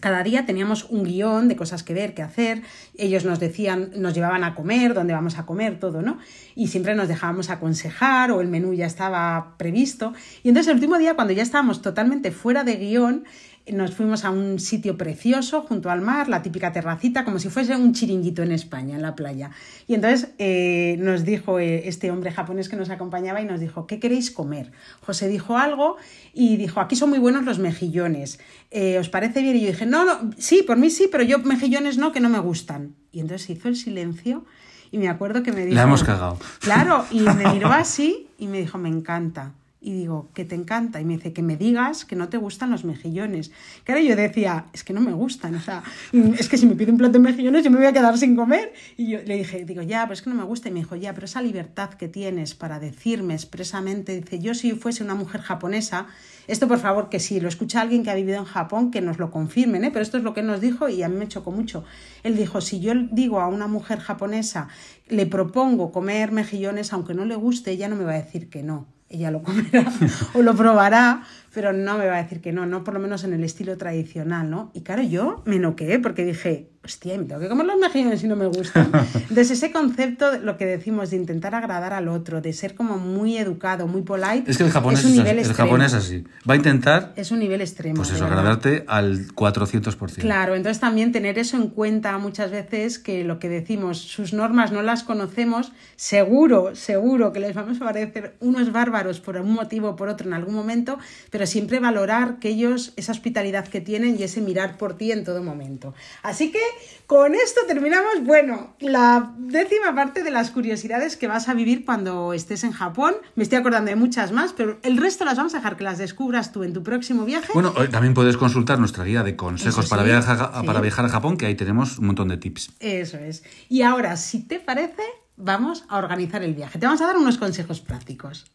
Cada día teníamos un guión de cosas que ver, que hacer. Ellos nos decían, nos llevaban a comer, dónde vamos a comer, todo, ¿no? Y siempre nos dejábamos aconsejar o el menú ya estaba previsto. Y entonces el último día, cuando ya estábamos totalmente fuera de guión, nos fuimos a un sitio precioso junto al mar, la típica terracita, como si fuese un chiringuito en España, en la playa. Y entonces eh, nos dijo eh, este hombre japonés que nos acompañaba y nos dijo, ¿qué queréis comer? José dijo algo y dijo, aquí son muy buenos los mejillones, eh, ¿os parece bien? Y yo dije, no, no, sí, por mí sí, pero yo mejillones no, que no me gustan. Y entonces se hizo el silencio y me acuerdo que me dijo... La hemos cagado. Claro, y me miró así y me dijo, me encanta. Y digo, ¿qué te encanta? Y me dice, que me digas que no te gustan los mejillones. Claro, yo decía, es que no me gustan, o sea, es que si me pide un plato de mejillones yo me voy a quedar sin comer. Y yo le dije, digo, ya, pero es que no me gusta. Y me dijo, ya, pero esa libertad que tienes para decirme expresamente, dice, yo si fuese una mujer japonesa, esto por favor, que si lo escucha alguien que ha vivido en Japón, que nos lo confirmen, ¿eh? Pero esto es lo que nos dijo y a mí me chocó mucho. Él dijo, si yo digo a una mujer japonesa, le propongo comer mejillones, aunque no le guste, ella no me va a decir que no. Ella lo comerá o lo probará, pero no me va a decir que no, no por lo menos en el estilo tradicional, ¿no? Y claro, yo me noqué porque dije, hostia, me tengo que comer los mejillones si no me gustan. Entonces ese concepto, lo que decimos, de intentar agradar al otro, de ser como muy educado, muy polite, es que el japonés es un nivel es, el japonés así. Va a intentar... Es un nivel extremo. Pues eso, agradarte al cuatrocientos por ciento. Claro, entonces también tener eso en cuenta muchas veces, que lo que decimos, sus normas no las conocemos, seguro, seguro que les vamos a parecer unos bárbaros por un motivo o por otro en algún momento, pero siempre valorar que ellos, esa hospitalidad que tienen y ese mirar por ti en todo momento. Así que con esto terminamos, bueno, la décima parte de las curiosidades que vas a vivir cuando estés en Japón. Me estoy acordando de muchas más, pero el resto las vamos a dejar que las descubras tú en tu próximo viaje. Bueno, también puedes consultar nuestra guía de consejos sí, para, viajar, sí. para viajar a Japón, que ahí tenemos un montón de tips. Eso es. Y ahora, si te parece, vamos a organizar el viaje. Te vamos a dar unos consejos prácticos.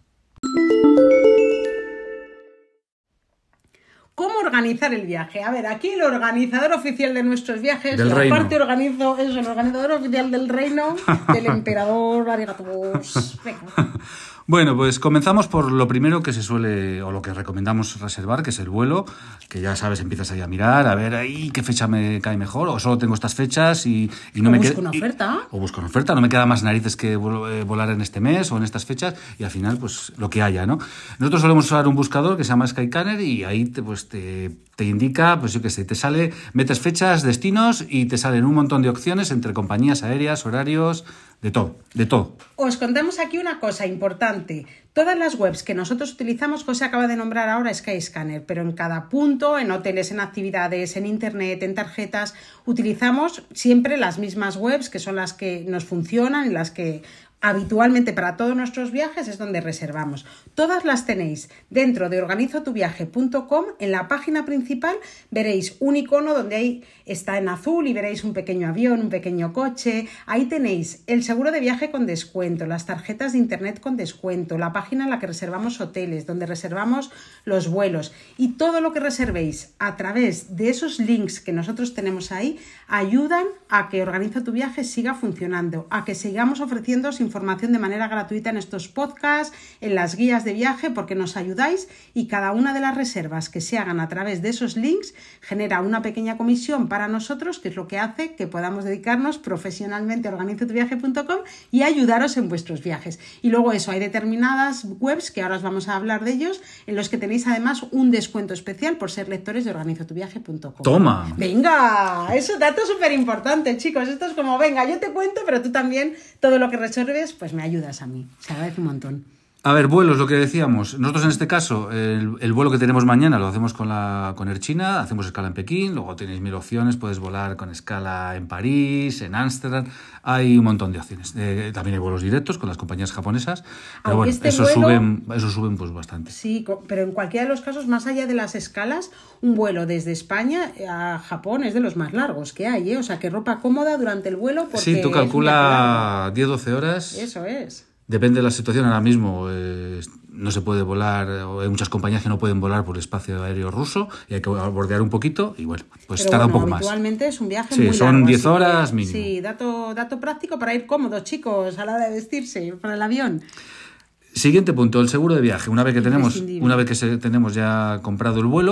¿Cómo organizar el viaje? A ver, aquí el organizador oficial de nuestros viajes, del la reino. parte organizo, es el organizador oficial del reino, del emperador, arigatos. Venga. Bueno, pues comenzamos por lo primero que se suele, o lo que recomendamos reservar, que es el vuelo, que ya sabes, empiezas ahí a mirar, a ver ahí qué fecha me cae mejor, o solo tengo estas fechas y, y no o me busco queda... una oferta. Y, o busco una oferta, no me queda más narices que volar en este mes o en estas fechas, y al final, pues, lo que haya, ¿no? Nosotros solemos usar un buscador que se llama Skyscanner y ahí te, pues, te, te indica, pues yo qué sé, te sale, metes fechas, destinos y te salen un montón de opciones entre compañías aéreas, horarios... De todo, de todo. Os contamos aquí una cosa importante. Todas las webs que nosotros utilizamos, José acaba de nombrar ahora Skyscanner, pero en cada punto, en hoteles, en actividades, en internet, en tarjetas, utilizamos siempre las mismas webs, que son las que nos funcionan y las que habitualmente para todos nuestros viajes es donde reservamos. Todas las tenéis dentro de organizo tu viaje punto com. En la página principal veréis un icono donde ahí está en azul y veréis un pequeño avión, un pequeño coche. Ahí tenéis el seguro de viaje con descuento, las tarjetas de internet con descuento, la página en la que reservamos hoteles, donde reservamos los vuelos, y todo lo que reservéis a través de esos links que nosotros tenemos ahí ayudan a que Organiza tu Viaje siga funcionando, a que sigamos ofreciendo información de manera gratuita en estos podcasts, en las guías de viaje, porque nos ayudáis y cada una de las reservas que se hagan a través de esos links genera una pequeña comisión para nosotros, que es lo que hace que podamos dedicarnos profesionalmente a organizo tu viaje punto com y ayudaros en vuestros viajes. Y luego eso, hay determinadas webs, que ahora os vamos a hablar de ellos, en los que tenéis además un descuento especial por ser lectores de organizo tu viaje punto com. ¡Toma! ¡Venga! Eso es dato súper importante, chicos. Esto es como, venga, yo te cuento, pero tú también, todo lo que reserves, pues me ayudas a mí. Se agradece un montón. A ver, vuelos, lo que decíamos. Nosotros en este caso, el, el vuelo que tenemos mañana lo hacemos con la con Air China, hacemos escala en Pekín, luego tenéis mil opciones, puedes volar con escala en París, en Ámsterdam, hay un montón de opciones. Eh, también hay vuelos directos con las compañías japonesas, pero Aunque bueno, este eso vuelo, suben, eso suben pues bastante. Sí, pero en cualquiera de los casos, más allá de las escalas, un vuelo desde España a Japón es de los más largos que hay, ¿eh? O sea, que ropa cómoda durante el vuelo. Porque sí, tú calcula diez a doce horas. Eso es. Depende de la situación ahora mismo, eh, no se puede volar, o hay muchas compañías que no pueden volar por el espacio aéreo ruso y hay que bordear un poquito y bueno, pues Pero tarda bueno, un poco más. Habitualmente es un viaje sí, muy largo. son diez horas que, mínimo. Sí, dato, dato práctico para ir cómodos, chicos, a la hora de vestirse para el avión. Siguiente punto, el seguro de viaje. Una vez que tenemos, una vez que se, tenemos ya comprado el vuelo,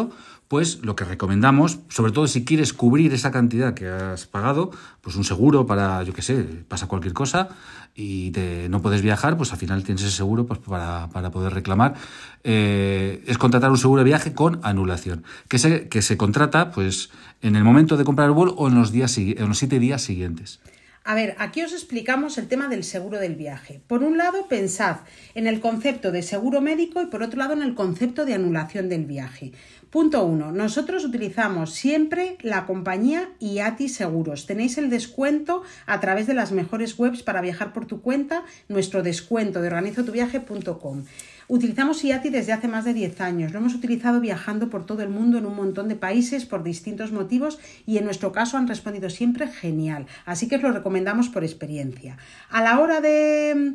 pues lo que recomendamos, sobre todo si quieres cubrir esa cantidad que has pagado, pues un seguro para, yo qué sé, pasa cualquier cosa y te, no puedes viajar, pues al final tienes ese seguro pues, para, para poder reclamar. Eh, es contratar un seguro de viaje con anulación, que se, que se contrata pues en el momento de comprar el vuelo o en los, días, en los siete días siguientes. A ver, aquí os explicamos el tema del seguro del viaje. Por un lado, pensad en el concepto de seguro médico y por otro lado en el concepto de anulación del viaje. Punto uno. Nosotros utilizamos siempre la compañía I A T I Seguros. Tenéis el descuento a través de las mejores webs para viajar por tu cuenta, nuestro descuento de organizo tu viaje punto com. Utilizamos I A T I desde hace más de diez años. Lo hemos utilizado viajando por todo el mundo en un montón de países por distintos motivos y en nuestro caso han respondido siempre genial. Así que os lo recomendamos por experiencia. A la hora de,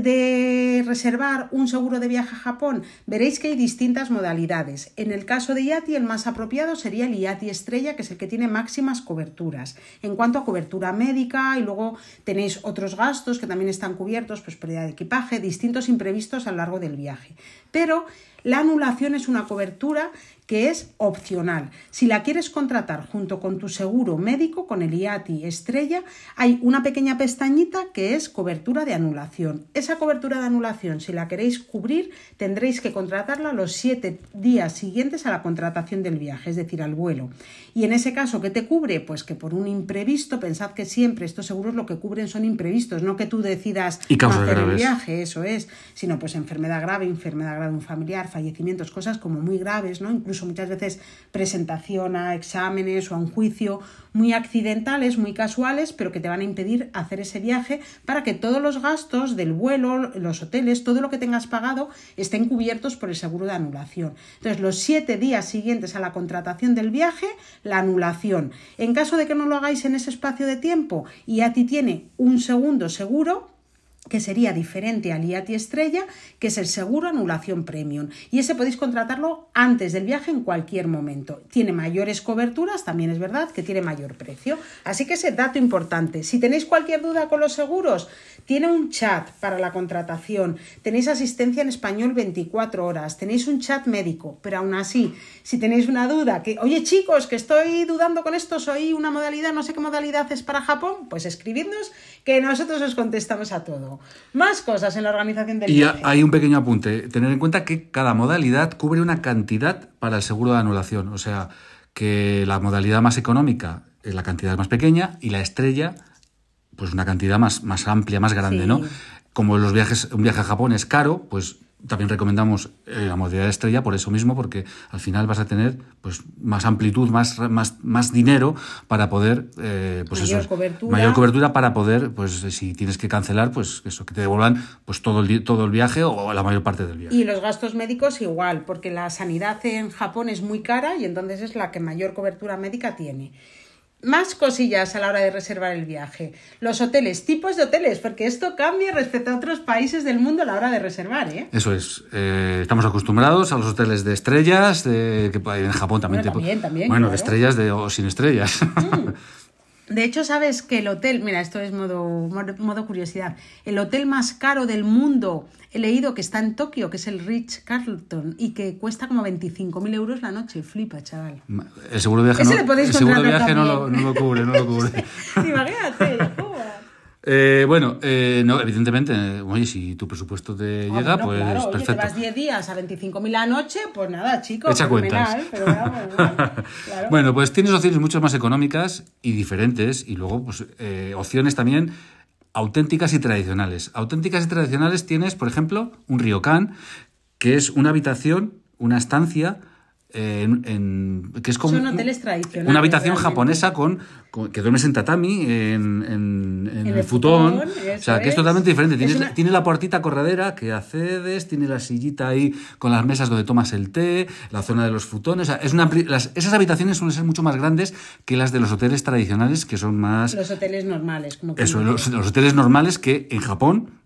de reservar un seguro de viaje a Japón, veréis que hay distintas modalidades. En el caso de I A T I, el más apropiado sería el I A T I Estrella, que es el que tiene máximas coberturas. En cuanto a cobertura médica, y luego tenéis otros gastos que también están cubiertos, pues pérdida de equipaje, distintos imprevistos a lo largo del viaje. Pero la anulación es una cobertura que es opcional. Si la quieres contratar junto con tu seguro médico, con el I A T I Estrella, hay una pequeña pestañita que es cobertura de anulación. Esa cobertura de anulación, si la queréis cubrir, tendréis que contratarla los siete días siguientes a la contratación del viaje, es decir, al vuelo. Y en ese caso, ¿qué te cubre? Pues que por un imprevisto, pensad que siempre estos seguros lo que cubren son imprevistos, no que tú decidas no hacer el viaje, eso es, sino pues enfermedad grave, enfermedad grave de un familiar, fallecimientos, cosas como muy graves, ¿no? Incluso muchas veces presentación a exámenes o a un juicio, muy accidentales, muy casuales, pero que te van a impedir hacer ese viaje para que todos los gastos del vuelo, los hoteles, todo lo que tengas pagado estén cubiertos por el seguro de anulación. Entonces, los siete días siguientes a la contratación del viaje, la anulación. En caso de que no lo hagáis en ese espacio de tiempo, I A T I tiene un segundo seguro que sería diferente al I A T I Estrella, que es el seguro anulación premium. Y ese podéis contratarlo antes del viaje en cualquier momento. Tiene mayores coberturas, también es verdad que tiene mayor precio. Así que ese dato importante. Si tenéis cualquier duda con los seguros, tiene un chat para la contratación, tenéis asistencia en español veinticuatro horas, tenéis un chat médico, pero aún así, si tenéis una duda, que oye chicos, que estoy dudando con esto, soy una modalidad, no sé qué modalidad es para Japón, pues escribidnos que nosotros os contestamos a todo. Más cosas en la organización del y viaje. Y hay un pequeño apunte. Tener en cuenta que cada modalidad cubre una cantidad para el seguro de anulación. O sea, que la modalidad más económica es la cantidad más pequeña y la estrella, pues una cantidad más, más amplia, más grande, sí. ¿no? Como los viajes, un viaje a Japón es caro, pues también recomendamos eh, la modalidad estrella por eso mismo, porque al final vas a tener pues más amplitud, más, más, más dinero para poder eh, pues mayor eso, cobertura. mayor cobertura para poder, pues si tienes que cancelar, pues eso, que te devuelvan pues todo el, todo el viaje o la mayor parte del viaje. Y los gastos médicos igual, porque la sanidad en Japón es muy cara y entonces es la que mayor cobertura médica tiene. Más cosillas a la hora de reservar el viaje. Los hoteles, tipos de hoteles, porque esto cambia respecto a otros países del mundo a la hora de reservar, ¿eh? Eso es. Eh, estamos acostumbrados a los hoteles de estrellas, de, que en Japón también... Bueno, te, también, también, bueno claro. de estrellas de, o sin estrellas. Mm. De hecho, sabes que el hotel, mira, esto es modo, modo curiosidad, el hotel más caro del mundo, he leído que está en Tokio, que es el Ritz-Carlton, y que cuesta como veinticinco mil euros la noche. Flipa, chaval. El seguro de viaje, Ese no, le podéis el seguro de viaje no, también. lo, no lo cubre, no lo cubre. Imagínate, joder. Eh, bueno, eh, no, evidentemente, eh, oye, si tu presupuesto te Ah, llega, bueno, pues claro. Oye, perfecto. te vas diez días a veinticinco mil la noche, pues nada, chicos, Echa cuentas. Pero vamos, bueno, claro. Bueno, pues tienes opciones mucho más económicas y diferentes, y luego pues eh, opciones también auténticas y tradicionales. Auténticas y tradicionales tienes, por ejemplo, un ryokan, que es una habitación, una estancia... En, en, que es como son hoteles tradicionales. Una habitación realmente. japonesa con, con que duermes en tatami, en, en, en, en el, el futón. futón. O sea, que es, es totalmente diferente. Tienes, una... Tiene la puertita corredera que accedes, tiene la sillita ahí con las mesas donde tomas el té, la zona de los futones. O sea, es una, las, esas habitaciones suelen ser mucho más grandes que las de los hoteles tradicionales, que son más... Los hoteles normales. Como que Eso, los, los hoteles normales que en Japón...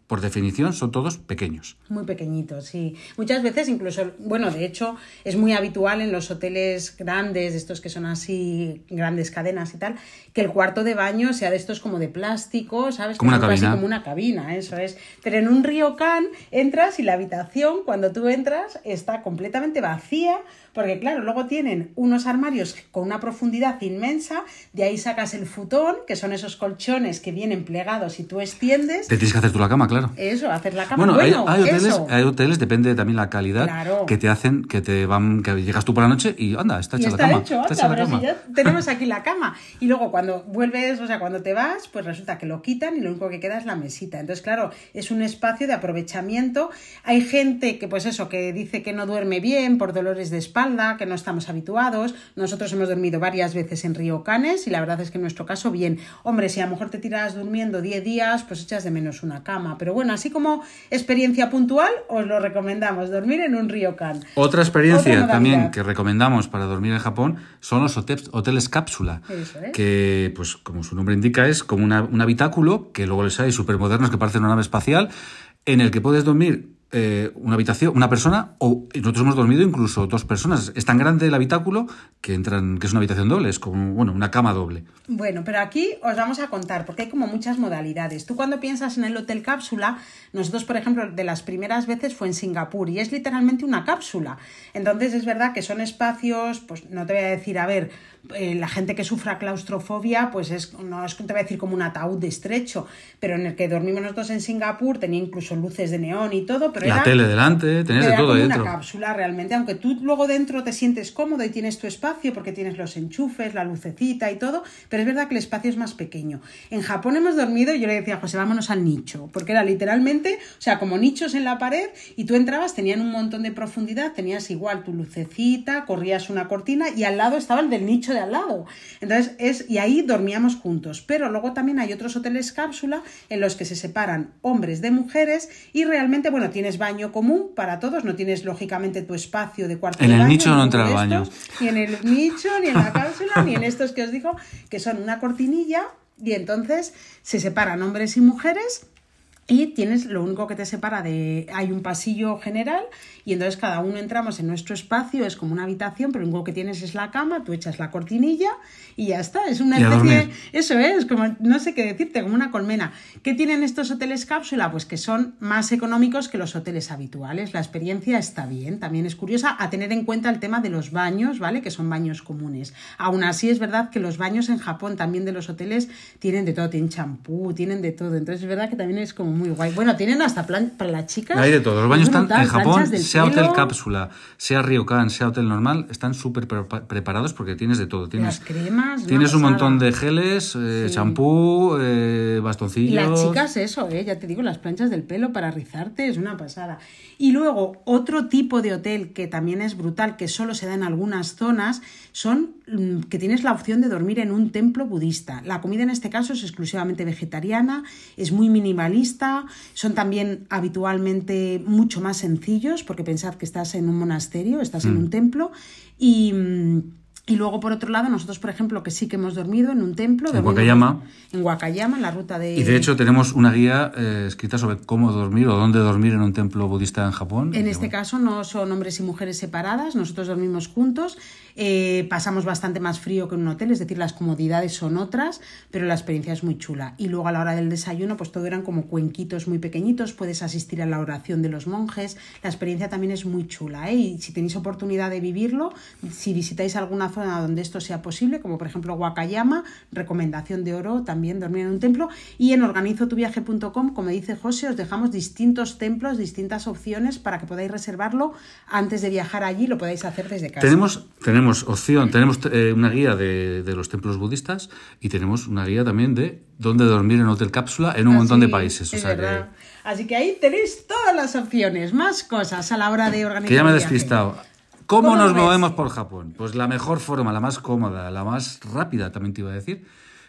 por definición, son todos pequeños. Muy pequeñitos, sí. Muchas veces incluso, bueno, de hecho, es muy habitual en los hoteles grandes, estos que son así, grandes cadenas y tal, que el cuarto de baño sea de estos como de plástico, ¿sabes? Como que una son casi cabina. como una cabina, eso es. Pero en un ryokan entras y la habitación, cuando tú entras, está completamente vacía, porque claro, luego tienen unos armarios con una profundidad inmensa, de ahí sacas el futón, que son esos colchones que vienen plegados y tú extiendes. Te tienes que hacer tú la cama, claro. Eso, hacer la cama. Bueno, Bueno, hay, hay hoteles, eso. hay hoteles, depende también la calidad, Claro. que te hacen, que te van, que llegas tú por la noche y anda, está Y hecha está la cama. hecho, está anda, hecha la pero cama. si ya tenemos aquí la cama. Y luego cuando vuelves, o sea, cuando te vas, pues resulta que lo quitan y lo único que queda es la mesita. Entonces, claro, es un espacio de aprovechamiento. Hay gente que, pues eso, que dice que no duerme bien por dolores de espalda, que no estamos habituados. Nosotros hemos dormido varias veces en ryokanes y la verdad es que en nuestro caso, bien. Hombre, si a lo mejor te tiras durmiendo diez días, pues echas de menos una cama. Pero bueno, así como experiencia puntual, os lo recomendamos, dormir en un ryokan. Otra experiencia Otra también modalidad. que recomendamos para dormir en Japón son los hoteles, hoteles cápsula, Eso es. que, pues como su nombre indica, es como una, un habitáculo, que luego les hay súper modernos que parecen una nave espacial, en el que puedes dormir eh, una habitación, una persona, o nosotros hemos dormido incluso dos personas. Es tan grande el habitáculo que entran, que es una habitación doble, es como, bueno, una cama doble. Bueno, pero aquí os vamos a contar, porque hay como muchas modalidades. Tú cuando piensas en el hotel cápsula, nosotros, por ejemplo, de las primeras veces fue en Singapur y es literalmente una cápsula. Entonces es verdad que son espacios, pues no te voy a decir, a ver, eh, la gente que sufra claustrofobia, pues es, no es que te voy a decir como un ataúd de estrecho, pero en el que dormimos nosotros en Singapur tenía incluso luces de neón y todo, pero La era... tele delante, tenés de Era todo como dentro. una cápsula realmente, aunque tú luego dentro te sientes cómodo y tienes tu espacio porque tienes los enchufes, la lucecita y todo, pero es verdad que el espacio es más pequeño. En Japón hemos dormido y yo le decía a José, vámonos al nicho, porque era literalmente, o sea, como nichos en la pared y tú entrabas, tenían un montón de profundidad, tenías igual tu lucecita, corrías una cortina y al lado estaba el del nicho de al lado. Entonces, es, y ahí dormíamos juntos, pero luego también hay otros hoteles cápsula en los que se separan hombres de mujeres y realmente, bueno, tienes baño común para todos, no tienes lógicamente tu espacio de cuarto En de el baño, nicho no ninguno entra de el baño. estos, ni en el nicho, ni en la cápsula, ni en estos que os digo, que son una cortinilla y entonces se separan hombres y mujeres. Y tienes lo único que te separa de... Hay un pasillo general y entonces cada uno entramos en nuestro espacio, es como una habitación, pero lo único que tienes es la cama, tú echas la cortinilla y ya está. Es una Y a especie... dormir. Eso es, como no sé qué decirte, como una colmena. ¿Qué tienen estos hoteles cápsula? Pues que son más económicos que los hoteles habituales. La experiencia está bien, también es curiosa, a tener en cuenta el tema de los baños, ¿vale? Que son baños comunes. Aún así es verdad que los baños en Japón también de los hoteles tienen de todo, tienen champú, tienen de todo. Entonces es verdad que también es como muy guay. Bueno, tienen hasta plan para las chicas. Hay de todo. Los baños Es están brutal, en Japón, planchas del sea pelo, hotel cápsula, sea ryokan, sea hotel normal, están súper pre- preparados porque tienes de todo. Tienes, las cremas. una tienes un pasada. montón de geles, eh, Sí. champú, eh, Y bastoncillos. las chicas eso, ¿eh? Ya te digo, las planchas del pelo para rizarte es una pasada. Y luego, otro tipo de hotel que también es brutal, que solo se da en algunas zonas, son mm, que tienes la opción de dormir en un templo budista. La comida en este caso es exclusivamente vegetariana, es muy minimalista, son también habitualmente mucho más sencillos, porque pensad que estás en un monasterio, estás mm. en un templo, y... Mm, Y luego, por otro lado, nosotros, por ejemplo, que sí que hemos dormido en un templo. En Wakayama. En Wakayama, en la ruta de... Y de hecho tenemos una guía eh, escrita sobre cómo dormir o dónde dormir en un templo budista en Japón. En y este bueno. caso no son hombres y mujeres separadas, nosotros dormimos juntos, eh, pasamos bastante más frío que en un hotel, es decir, las comodidades son otras, pero la experiencia es muy chula. Y luego a la hora del desayuno, pues todo eran como cuenquitos muy pequeñitos, puedes asistir a la oración de los monjes, la experiencia también es muy chula, ¿eh? Y si tenéis oportunidad de vivirlo, si visitáis alguna zona donde esto sea posible, como por ejemplo Wakayama, recomendación de oro, también dormir en un templo, y en organizo tu viaje punto com, como dice José, os dejamos distintos templos, distintas opciones para que podáis reservarlo antes de viajar allí, lo podáis hacer desde casa. Tenemos, tenemos opción, tenemos eh, una guía de, de los templos budistas y tenemos una guía también de dónde dormir en hotel cápsula en un Así, montón de países. O es sea verdad. que, Así que ahí tenéis todas las opciones, más cosas a la hora de organizar que ya me he el viaje. despistado. ¿Cómo, ¿Cómo nos ves? movemos por Japón? Pues la mejor forma, la más cómoda, la más rápida, también te iba a decir,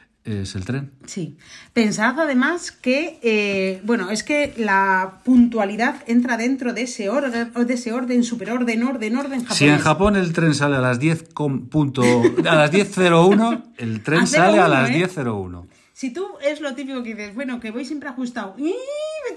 es el tren. Sí. Pensad además que, eh, bueno, es que la puntualidad entra dentro de ese orden, de ese orden, superorden, orden, orden japonés. Si en Japón el tren sale a las diez punto, a las diez cero uno, el tren A cero sale a uno, las ¿eh? diez cero uno. Si tú es lo típico que dices, bueno, que voy siempre ajustado, ¡y! Me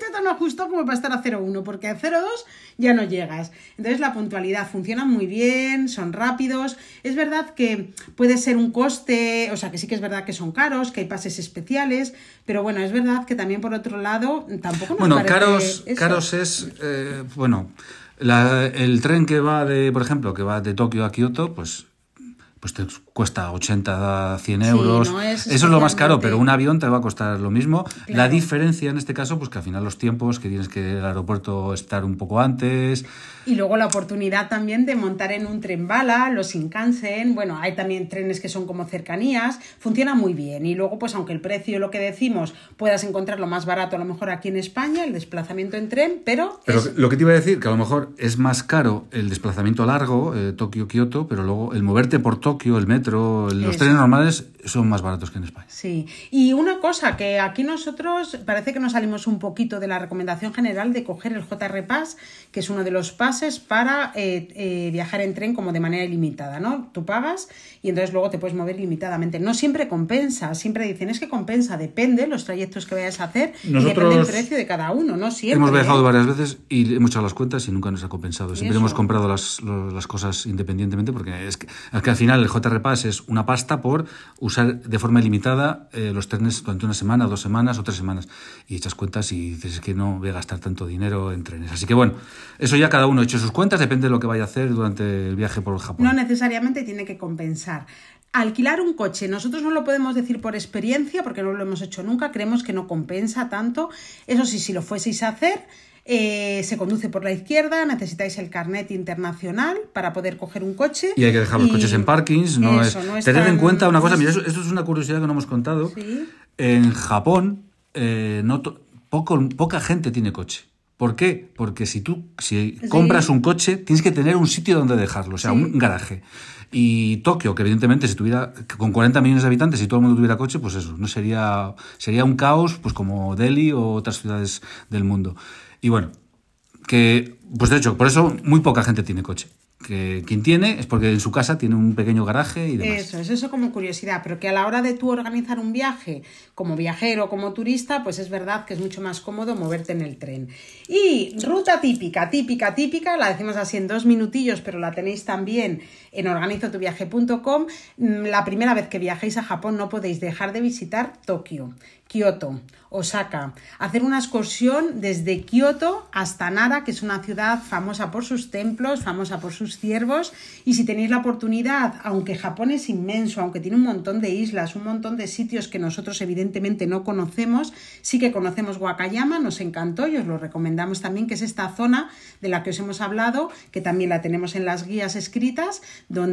suficiente tono justo como para estar a cero uno, porque a cero dos ya no llegas. Entonces la puntualidad funciona muy bien, son rápidos. Es verdad que puede ser un coste, o sea que sí que es verdad que son caros, que hay pases especiales, pero bueno, es verdad que también por otro lado tampoco nos bueno, parece caros, eso. caros es, eh, bueno, la, el tren que va de, por ejemplo, que va de Tokio a Kioto, pues... pues te cuesta ochenta, cien euros. Sí, no es Eso es lo más caro, especialmente... pero un avión te va a costar lo mismo. Claro. La diferencia en este caso, pues que al final los tiempos, que tienes que ir al aeropuerto estar un poco antes. Y luego la oportunidad también de montar en un tren bala, los Shinkansen, bueno, hay también trenes que son como cercanías, funciona muy bien. Y luego, pues aunque el precio, lo que decimos, puedas encontrarlo más barato a lo mejor aquí en España, el desplazamiento en tren, pero... Pero es... lo que te iba a decir, que a lo mejor es más caro el desplazamiento largo, eh, Tokio-Kioto, pero luego el moverte por Tokio, el metro, el, los trenes normales son más baratos que en España. Sí, y una cosa, que aquí nosotros parece que nos salimos un poquito de la recomendación general de coger el J R Pass, que es uno de los pases para eh, eh, viajar en tren como de manera ilimitada, ¿no? Tú pagas y entonces luego te puedes mover ilimitadamente. No siempre compensa, siempre dicen es que compensa, depende los trayectos que vayas a hacer. Nosotros y depende el precio de cada uno, no siempre. Hemos viajado ¿eh? varias veces y hemos echado las cuentas y nunca nos ha compensado. Siempre hemos comprado las, las cosas independientemente porque es que, es que al final el J R Pass es una pasta por usar de forma ilimitada eh, los trenes durante una semana, dos semanas o tres semanas. Y echas cuentas y dices es que no voy a gastar tanto dinero en trenes. Así que bueno, eso ya cada uno ha hecho sus cuentas, depende de lo que vaya a hacer durante el viaje por Japón. No necesariamente tiene que compensar. Alquilar un coche, nosotros no lo podemos decir por experiencia porque no lo hemos hecho nunca, creemos que no compensa tanto. Eso sí, si lo fueseis a hacer, eh, se conduce por la izquierda, necesitáis el carnet internacional para poder coger un coche. Y hay que dejar los y... coches en parkings. No Eso, es... no es Tened tan... en cuenta una cosa, mira, esto es una curiosidad que no hemos contado. ¿Sí? En Japón, eh, no to... Poco, poca gente tiene coche. ¿Por qué? Porque si tú si sí. compras un coche, tienes que tener un sitio donde dejarlo, o sea, sí. un garaje. Y Tokio, que evidentemente si tuviera con cuarenta millones de habitantes, si todo el mundo tuviera coche, pues eso, no sería sería un caos, pues como Delhi o otras ciudades del mundo. Y bueno, que pues de hecho, por eso muy poca gente tiene coche. Que quien tiene es porque en su casa tiene un pequeño garaje y demás. Eso, es eso como curiosidad, pero que a la hora de tú organizar un viaje como viajero, como turista, pues es verdad que es mucho más cómodo moverte en el tren. Y ruta típica, típica, típica, la decimos así en dos minutillos, pero la tenéis también en organizo tu viaje punto com. La primera vez que viajéis a Japón no podéis dejar de visitar Tokio, Kioto, Osaka, hacer una excursión desde Kioto hasta Nara, que es una ciudad famosa por sus templos, famosa por sus ciervos, y si tenéis la oportunidad, aunque Japón es inmenso, aunque tiene un montón de islas, un montón de sitios que nosotros evidentemente no conocemos, sí que conocemos Wakayama, nos encantó y os lo recomendamos también, que es esta zona de la que os hemos hablado, que también la tenemos en las guías escritas,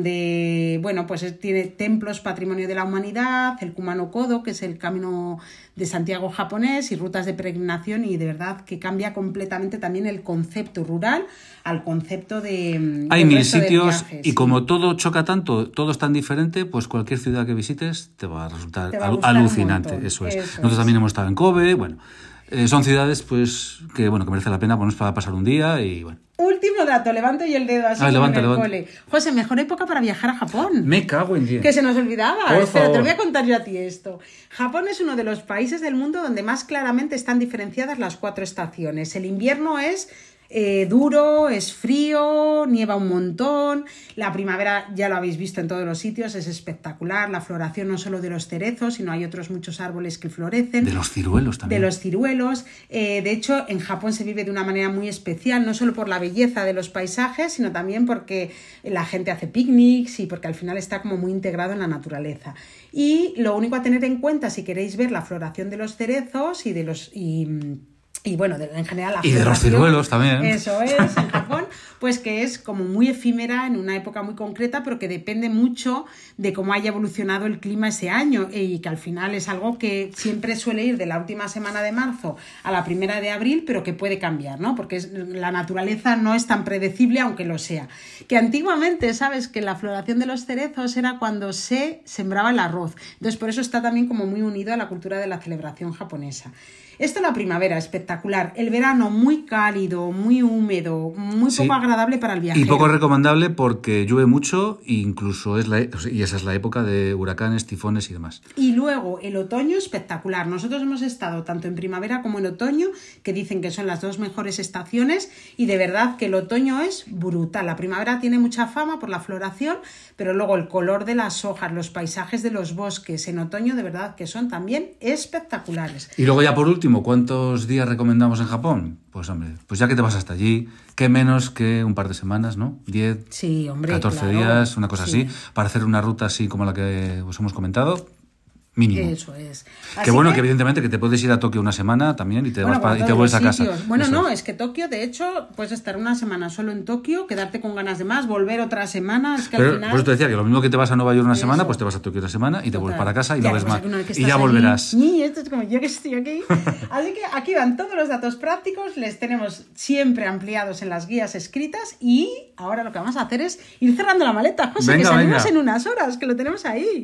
donde, bueno, pues tiene templos patrimonio de la humanidad, el Kumano Kodo, que es el camino de Santiago japonés y rutas de peregrinación, y de verdad que cambia completamente también el concepto rural al concepto de hay mil sitios viajes, y sí. Como todo choca tanto, todo es tan diferente, pues cualquier ciudad que visites te va a resultar va a al, alucinante, eso es. Eso Nosotros es. También hemos estado en Kobe, bueno, eh, son ciudades pues que bueno que merece la pena ponernos para pasar un día y bueno. Último dato, levanto yo el dedo así ah, levanta, en el levanta. cole. José, mejor época para viajar a Japón. Me cago en diez. Que se nos olvidaba. Por Espera, favor. te lo voy a contar yo a ti esto. Japón es uno de los países del mundo donde más claramente están diferenciadas las cuatro estaciones. El invierno es eh, duro, es frío, nieva un montón. La primavera, ya lo habéis visto en todos los sitios, es espectacular. La floración no solo de los cerezos, sino hay otros muchos árboles que florecen. De los ciruelos también. De los ciruelos. Eh, de hecho, en Japón se vive de una manera muy especial, no solo por la belleza de los paisajes, sino también porque la gente hace picnics y porque al final está como muy integrado en la naturaleza. Y lo único a tener en cuenta si queréis ver la floración de los cerezos y de los... Y, Y bueno, de, en general la y de los ciruelos también. Eso es, en Japón, pues que es como muy efímera en una época muy concreta, pero que depende mucho de cómo haya evolucionado el clima ese año y que al final es algo que siempre suele ir de la última semana de marzo a la primera de abril, pero que puede cambiar, ¿no? Porque es, la naturaleza no es tan predecible, aunque lo sea. Que antiguamente, ¿sabes? Que la floración de los cerezos era cuando se sembraba el arroz. Entonces, por eso está también como muy unido a la cultura de la celebración japonesa. Esto en la primavera, espectacular. espectacular. El verano muy cálido, muy húmedo, muy Sí. poco agradable para el viajero. Y poco recomendable porque llueve mucho e incluso es la, e- y esa es la época de huracanes, tifones y demás. Y luego el otoño espectacular. Nosotros hemos estado tanto en primavera como en otoño, que dicen que son las dos mejores estaciones, y de verdad que el otoño es brutal. La primavera tiene mucha fama por la floración, pero luego el color de las hojas, los paisajes de los bosques en otoño de verdad que son también espectaculares. Y luego ya por último, ¿cuántos días recomendamos en Japón? Pues hombre, pues ya que te vas hasta allí, qué menos que un par de semanas, ¿no? diez, Sí, hombre, catorce claro. días, una cosa Sí. así, para hacer una ruta así como la que os hemos comentado, mínimo. Eso es. Que Así bueno, que... que evidentemente que te puedes ir a Tokio una semana también y te, Bueno, vas pa- por y te todos vuelves a los casa. sitios. Bueno, Eso no, es. es que Tokio, de hecho, puedes estar una semana solo en Tokio, quedarte con ganas de más, volver otra semana, es que Pero al final... por eso te decía que lo mismo que te vas a Nueva York una Eso. semana, pues te vas a Tokio una semana y te vuelves para casa y Ya, no ves pues más. una vez que Y estás ya allí, volverás. Y esto es como yo que estoy aquí. Así que aquí van todos los datos prácticos, les tenemos siempre ampliados en las guías escritas y ahora lo que vamos a hacer es ir cerrando la maleta, José, Venga, que salimos venga. en unas horas, que lo tenemos ahí.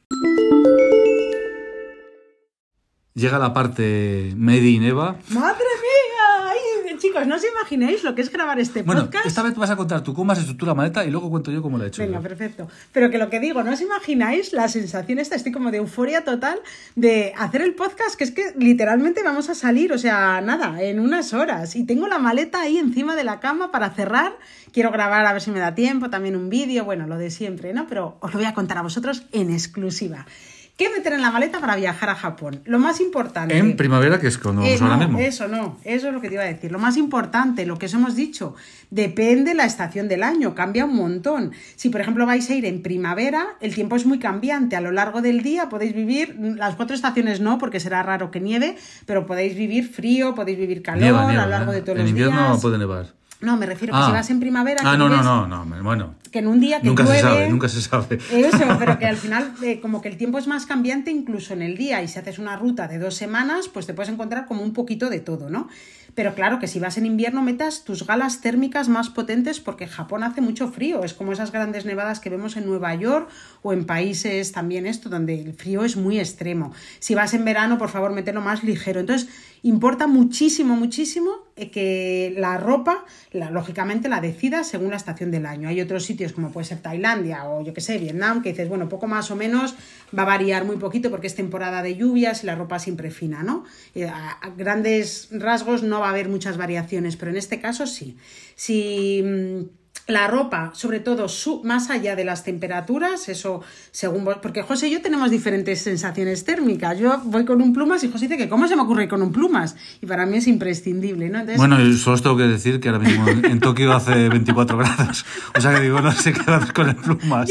Llega la parte Made in Eva. ¡Madre mía! Ay, chicos, no os imagináis lo que es grabar este Bueno, podcast. esta vez vas a contar tú cómo has estructurado la maleta y luego cuento yo cómo la he hecho. Venga, yo. perfecto. Pero que lo que digo, no os imagináis la sensación esta, estoy como de euforia total de hacer el podcast, que es que literalmente vamos a salir, o sea, nada, en unas horas. Y tengo la maleta ahí encima de la cama para cerrar. Quiero grabar a ver si me da tiempo, también un vídeo, bueno, lo de siempre, ¿no? Pero os lo voy a contar a vosotros en exclusiva. ¿Qué meter en la maleta para viajar a Japón? Lo más importante... En primavera, que es cuando Eh, vamos ahora no, mismo. eso no, eso es lo que te iba a decir. Lo más importante, lo que os hemos dicho, depende la estación del año, cambia un montón. Si, por ejemplo, vais a ir en primavera, el tiempo es muy cambiante. A lo largo del día podéis vivir, las cuatro estaciones no, porque será raro que nieve, pero podéis vivir frío, podéis vivir calor Nieva, nieva, a lo largo ¿eh? de todos En los invierno días. puede nevar. No, me refiero que Ah. si vas en primavera... Ah, que no, no, ves no, no, bueno. Que en un día que Nunca llueve... se sabe, nunca se sabe. Eso, pero que al final eh, como que el tiempo es más cambiante incluso en el día y si haces una ruta de dos semanas, pues te puedes encontrar como un poquito de todo, ¿no? Pero claro que si vas en invierno metas tus galas térmicas más potentes porque Japón hace mucho frío, es como esas grandes nevadas que vemos en Nueva York o en países también esto, donde el frío es muy extremo. Si vas en verano, por favor, mételo más ligero. Entonces, importa muchísimo, muchísimo eh, que la ropa, la, lógicamente, la decidas según la estación del año. Hay otros sitios como puede ser Tailandia o yo que sé, Vietnam, que dices, bueno, poco más o menos va a variar muy poquito porque es temporada de lluvias y la ropa siempre fina, ¿no? Eh, a, a grandes rasgos no va a haber muchas variaciones, pero en este caso sí. Si mmm, la ropa, sobre todo su, más allá de las temperaturas, eso según vos, porque José y yo tenemos diferentes sensaciones térmicas. Yo voy con un plumas y José dice que ¿cómo se me ocurre ir con un plumas? Y para mí es imprescindible, ¿no? Entonces, Bueno, y solo os tengo que decir que ahora mismo en, en Tokio hace veinticuatro grados. O sea que digo, no sé qué hacer con el plumas.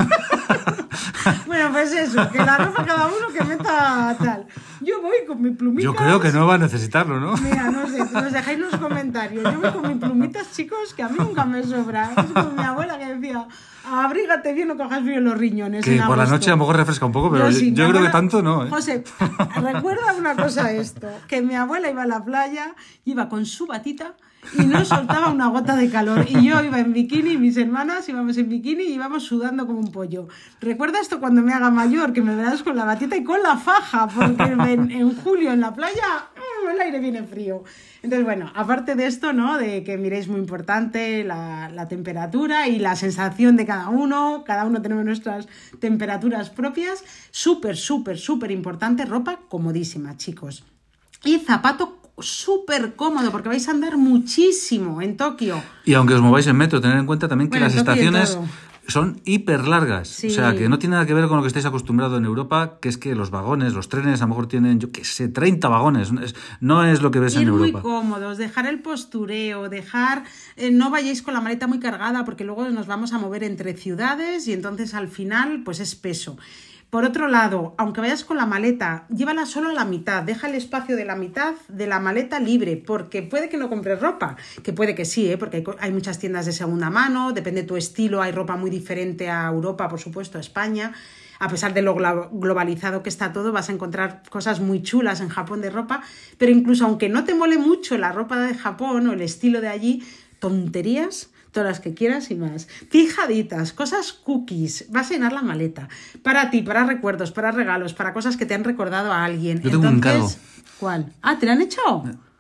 Bueno, pues eso, que la ropa cada uno que meta tal. Yo voy con mi plumita. Yo creo que no va a necesitarlo, ¿no? Mira, no sé, nos dejáis los comentarios. Yo voy con mis plumitas, chicos, que a mí nunca me sobra. Es como mi abuela que decía, abrígate bien, no cojas frío en los riñones. Que en por la agosto. noche a lo mejor refresca un poco, pero yo, sí, mi yo creo abuela- que tanto no, ¿eh? José, recuerda una cosa esto, que mi abuela iba a la playa, iba con su batita y no soltaba una gota de calor. Y yo iba en bikini, y mis hermanas íbamos en bikini y íbamos sudando como un pollo. Recuerda esto cuando me haga mayor, que me verás con la batita y con la faja, porque en, en julio en la playa mmm, el aire viene frío. Entonces, bueno, aparte de esto, ¿no? De que miréis muy importante la, la temperatura y la sensación de cada uno, cada uno tenemos nuestras temperaturas propias, súper, súper, súper importante, ropa comodísima, chicos. Y zapato súper cómodo, porque vais a andar muchísimo en Tokio. Y aunque os mováis en metro, tened en cuenta también que Bueno, las en Tokio y estaciones todo. son hiper largas. Sí. O sea, que no tiene nada que ver con lo que estáis acostumbrados en Europa, que es que los vagones, los trenes, a lo mejor tienen, yo qué sé, treinta vagones. Es- no es lo que ves en Ir muy Europa. cómodos, dejar el postureo, dejar... eh, no vayáis con la maleta muy cargada porque luego nos vamos a mover entre ciudades y entonces al final pues es peso. Por otro lado, aunque vayas con la maleta, llévala solo a la mitad, deja el espacio de la mitad de la maleta libre, porque puede que no compres ropa, que puede que sí, ¿eh? Porque hay, hay muchas tiendas de segunda mano, depende de tu estilo, hay ropa muy diferente a Europa, por supuesto, a España. A pesar de lo glo- globalizado que está todo, vas a encontrar cosas muy chulas en Japón de ropa, pero incluso aunque no te mole mucho la ropa de Japón o el estilo de allí, tonterías... todas las que quieras y más. Pijaditas, cosas cookies, vas a llenar la maleta. Para ti, para recuerdos, para regalos, para cosas que te han recordado a alguien. Yo tengo un encargo. ¿Cuál? Ah, ¿te lo han hecho?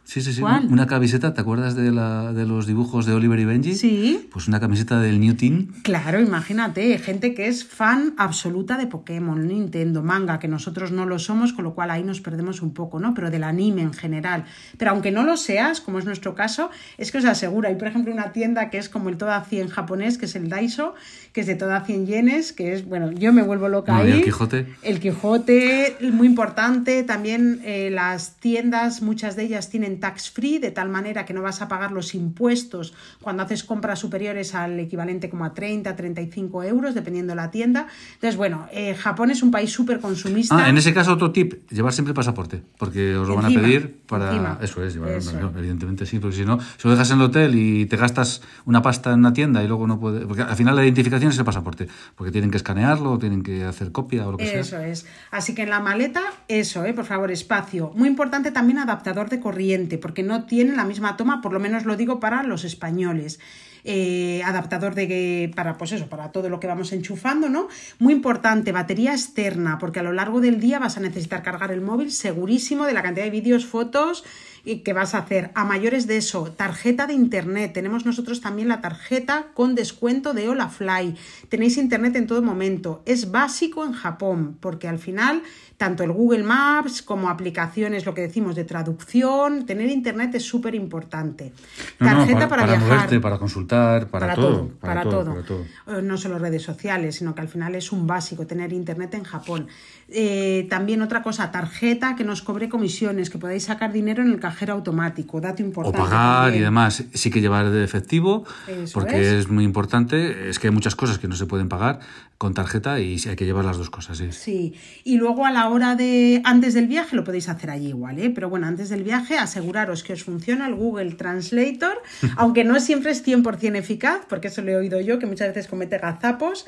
Sí, sí, sí. ¿Cuál? Una camiseta, ¿te acuerdas de, la, de los dibujos de Oliver y Benji? Sí. Pues una camiseta del New Team. Claro, imagínate, gente que es fan absoluta de Pokémon, Nintendo, manga, que nosotros no lo somos, con lo cual ahí nos perdemos un poco, ¿no? Pero del anime en general. Pero aunque no lo seas, como es nuestro caso, es que os aseguro, hay por ejemplo una tienda que es como el Toda cien japonés, que es el Daiso, que es de Toda cien yenes, que es, bueno, yo me vuelvo loca No, ahí. y el Quijote. El Quijote, muy importante. También eh, las tiendas, muchas de ellas tienen tax free, de tal manera que no vas a pagar los impuestos cuando haces compras superiores al equivalente como a treinta, treinta y cinco euros, dependiendo de la tienda. Entonces, bueno, eh, Japón es un país súper consumista. Ah, en ese caso otro tip, llevar siempre pasaporte, porque os lo van a Encima, pedir para... encima. Eso es, llevar, Eso. no, evidentemente sí, porque si no, si lo dejas en el hotel y te gastas una pasta en una tienda y luego no puedes... Porque al final la identificación es el pasaporte, porque tienen que escanearlo, tienen que hacer copia o lo que sea. Eso es. Así que en la maleta, eso, eh, por favor, espacio. Muy importante también adaptador de corriente, porque no tiene la misma toma, por lo menos lo digo para los españoles. Eh, adaptador de para pues eso, para todo lo que vamos enchufando, ¿no? Muy importante, batería externa, porque a lo largo del día vas a necesitar cargar el móvil segurísimo de la cantidad de vídeos, fotos y que vas a hacer. A mayores de eso, tarjeta de internet. Tenemos nosotros también la tarjeta con descuento de Holafly. Tenéis internet en todo momento. Es básico en Japón, porque al final tanto el Google Maps como aplicaciones, lo que decimos de traducción, tener internet es súper importante. No, Tarjeta no, para, para, para viajar. moverte, para consultar, para, Para todo, todo, para, para todo, todo. para todo. Eh, No solo redes sociales, sino que al final es un básico tener internet en Japón. Eh, también otra cosa, tarjeta que nos cobre comisiones, que podáis sacar dinero en el cajero automático, dato O importante. pagar también. y demás. Sí que llevar de efectivo, Eso porque es. es muy importante. Es que hay muchas cosas que no se pueden pagar con tarjeta y sí hay que llevar las dos cosas. Sí. Sí, y luego a la hora de, antes del viaje lo podéis hacer allí igual, ¿eh? Pero bueno, antes del viaje aseguraros que os funciona el Google Translator, aunque no siempre es cien por ciento eficaz, porque eso lo he oído yo, que muchas veces comete gazapos,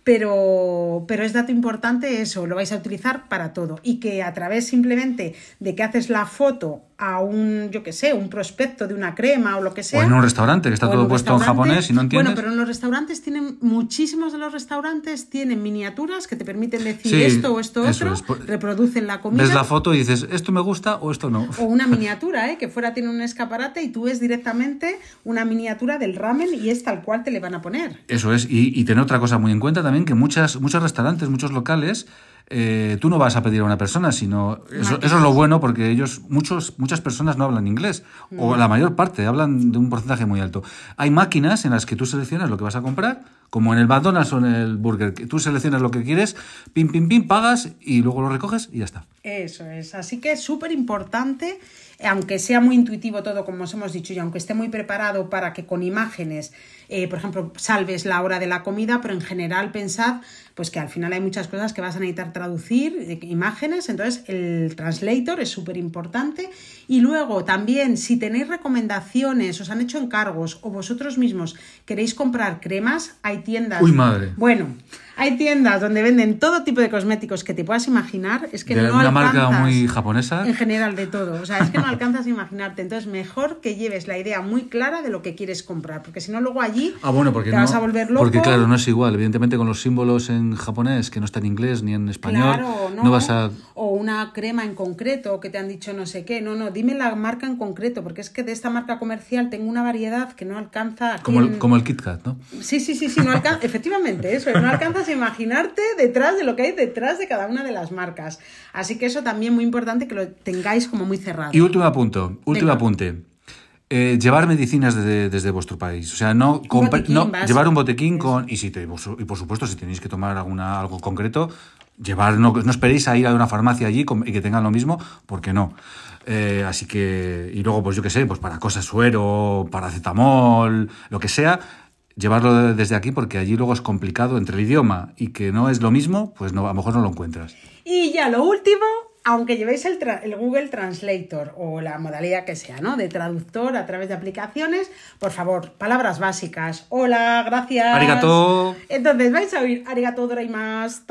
pero, pero es dato importante eso, lo vais a utilizar para todo y que a través simplemente de que haces la foto a un, yo qué sé, un prospecto de una crema o lo que sea. O en un restaurante, que está o en todo un puesto en restaurante. japonés y no entiendes. Bueno, pero en los restaurantes tienen, muchísimos de los restaurantes tienen miniaturas que te permiten decir Sí, esto o esto eso otro, es. Por- reproducen la comida. Ves la foto y dices, esto me gusta o esto no. O una miniatura, ¿eh? Que fuera tiene un escaparate y tú ves directamente una miniatura del ramen y es tal cual te le van a poner. Eso es. Y, y tener otra cosa muy en cuenta también, que muchas, muchos restaurantes, muchos locales, eh, tú no vas a pedir a una persona, sino... Eso, eso es lo bueno, porque ellos, muchos, muchas personas no hablan inglés, No. o la mayor parte, hablan de un porcentaje muy alto. Hay máquinas en las que tú seleccionas lo que vas a comprar, como en el McDonald's o en el Burger, que tú seleccionas lo que quieres, pim, pim, pim, pagas y luego lo recoges y ya está. Eso es, así que es súper importante, aunque sea muy intuitivo todo, como os hemos dicho, y aunque esté muy preparado para que con imágenes, eh, por ejemplo, salves la hora de la comida, pero en general pensad pues que al final hay muchas cosas que vas a necesitar traducir, eh, imágenes, entonces el translator es súper importante. Y luego también, si tenéis recomendaciones, os han hecho encargos o vosotros mismos queréis comprar cremas, hay tiendas... ¡Uy, madre! Bueno, hay tiendas donde venden todo tipo de cosméticos que te puedas imaginar, es que De no una alcanzas... marca muy japonesa. En general, de todo. O sea, es que no alcanzas a imaginarte. Entonces, mejor que lleves la idea muy clara de lo que quieres comprar. Porque si no, luego allí Ah, bueno, porque te no, vas a volver loco. porque claro, no es igual. Evidentemente con los símbolos en japonés, que no está en inglés ni en español, Claro, no. no vas a... O una crema en concreto que te han dicho no sé qué. No, no, dime la marca en concreto, porque es que de esta marca comercial tengo una variedad que no alcanza... aquí Como el, en- como el Kit Kat, ¿no? Sí, sí, sí, sí, no alcan- efectivamente, eso, no alcanzas a imaginarte detrás de lo que hay detrás de cada una de las marcas. Así que eso también muy importante que lo tengáis como muy cerrado. Y último apunto, último Venga. apunte. Eh, llevar medicinas desde, desde vuestro país. O sea, no, compre- botiquín no básico. llevar un botiquín Eso. con... Y, si te, y por supuesto, si tenéis que tomar alguna, algo concreto, llevar, no, no esperéis a ir a una farmacia allí con- y que tengan lo mismo, porque no. Eh, así que... Y luego, pues yo qué sé, pues para cosas suero, paracetamol, lo que sea... Llevarlo de- desde aquí porque allí luego es complicado entre el idioma y que no es lo mismo, pues no, a lo mejor no lo encuentras. Y ya lo último, aunque llevéis el, tra- el Google Translator o la modalidad que sea, ¿no? De traductor a través de aplicaciones, por favor, palabras básicas. Hola, gracias. Arigato. Entonces vais a oír arigato doraimasu.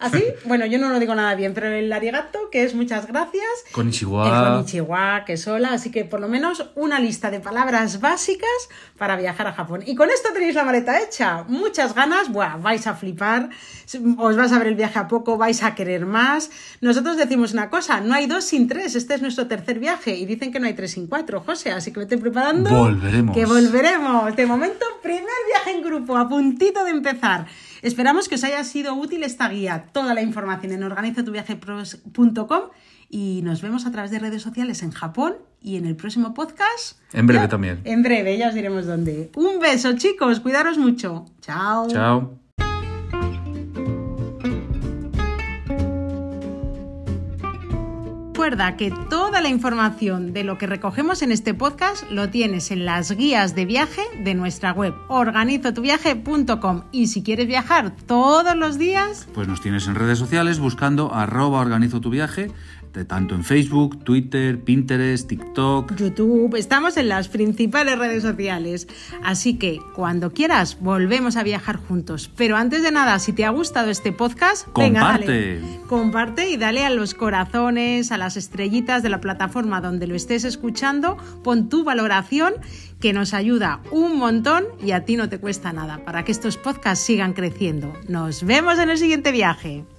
¿Así? Bueno, yo no lo digo nada bien, pero el arigato, que es muchas gracias. Konnichiwa. El konnichiwa, que es hola. Así que por lo menos una lista de palabras básicas para viajar a Japón. Y con esto tenéis la maleta hecha. Muchas ganas. Buah, vais a flipar. Os vas a ver el viaje a poco, vais a querer más. Nosotros decimos una cosa, no hay dos sin tres. Este es nuestro tercer viaje. Y dicen que no hay tres sin cuatro, José. Así que vete preparando. Volveremos. Que volveremos. De momento, primer viaje en grupo, a puntito de empezar. Esperamos que os haya sido útil esta guía. Toda la información en organiza tu viaje punto com y nos vemos a través de redes sociales en Japón y en el próximo podcast. En breve ya, también. En breve, ya os diremos dónde. Un beso, chicos. Cuidaros mucho. Chao. Chao. Recuerda que toda la información de lo que recogemos en este podcast lo tienes en las guías de viaje de nuestra web organizo tu viaje punto com y si quieres viajar todos los días, pues nos tienes en redes sociales buscando arroba organizo tu viaje, tanto en Facebook, Twitter, Pinterest, TikTok, YouTube, estamos en las principales redes sociales. Así que cuando quieras volvemos a viajar juntos. Pero antes de nada, si te ha gustado este podcast, comparte. Venga, dale. Comparte y dale a los corazones, a las estrellitas de la plataforma donde lo estés escuchando. Pon tu valoración que nos ayuda un montón y a ti no te cuesta nada para que estos podcasts sigan creciendo. Nos vemos en el siguiente viaje.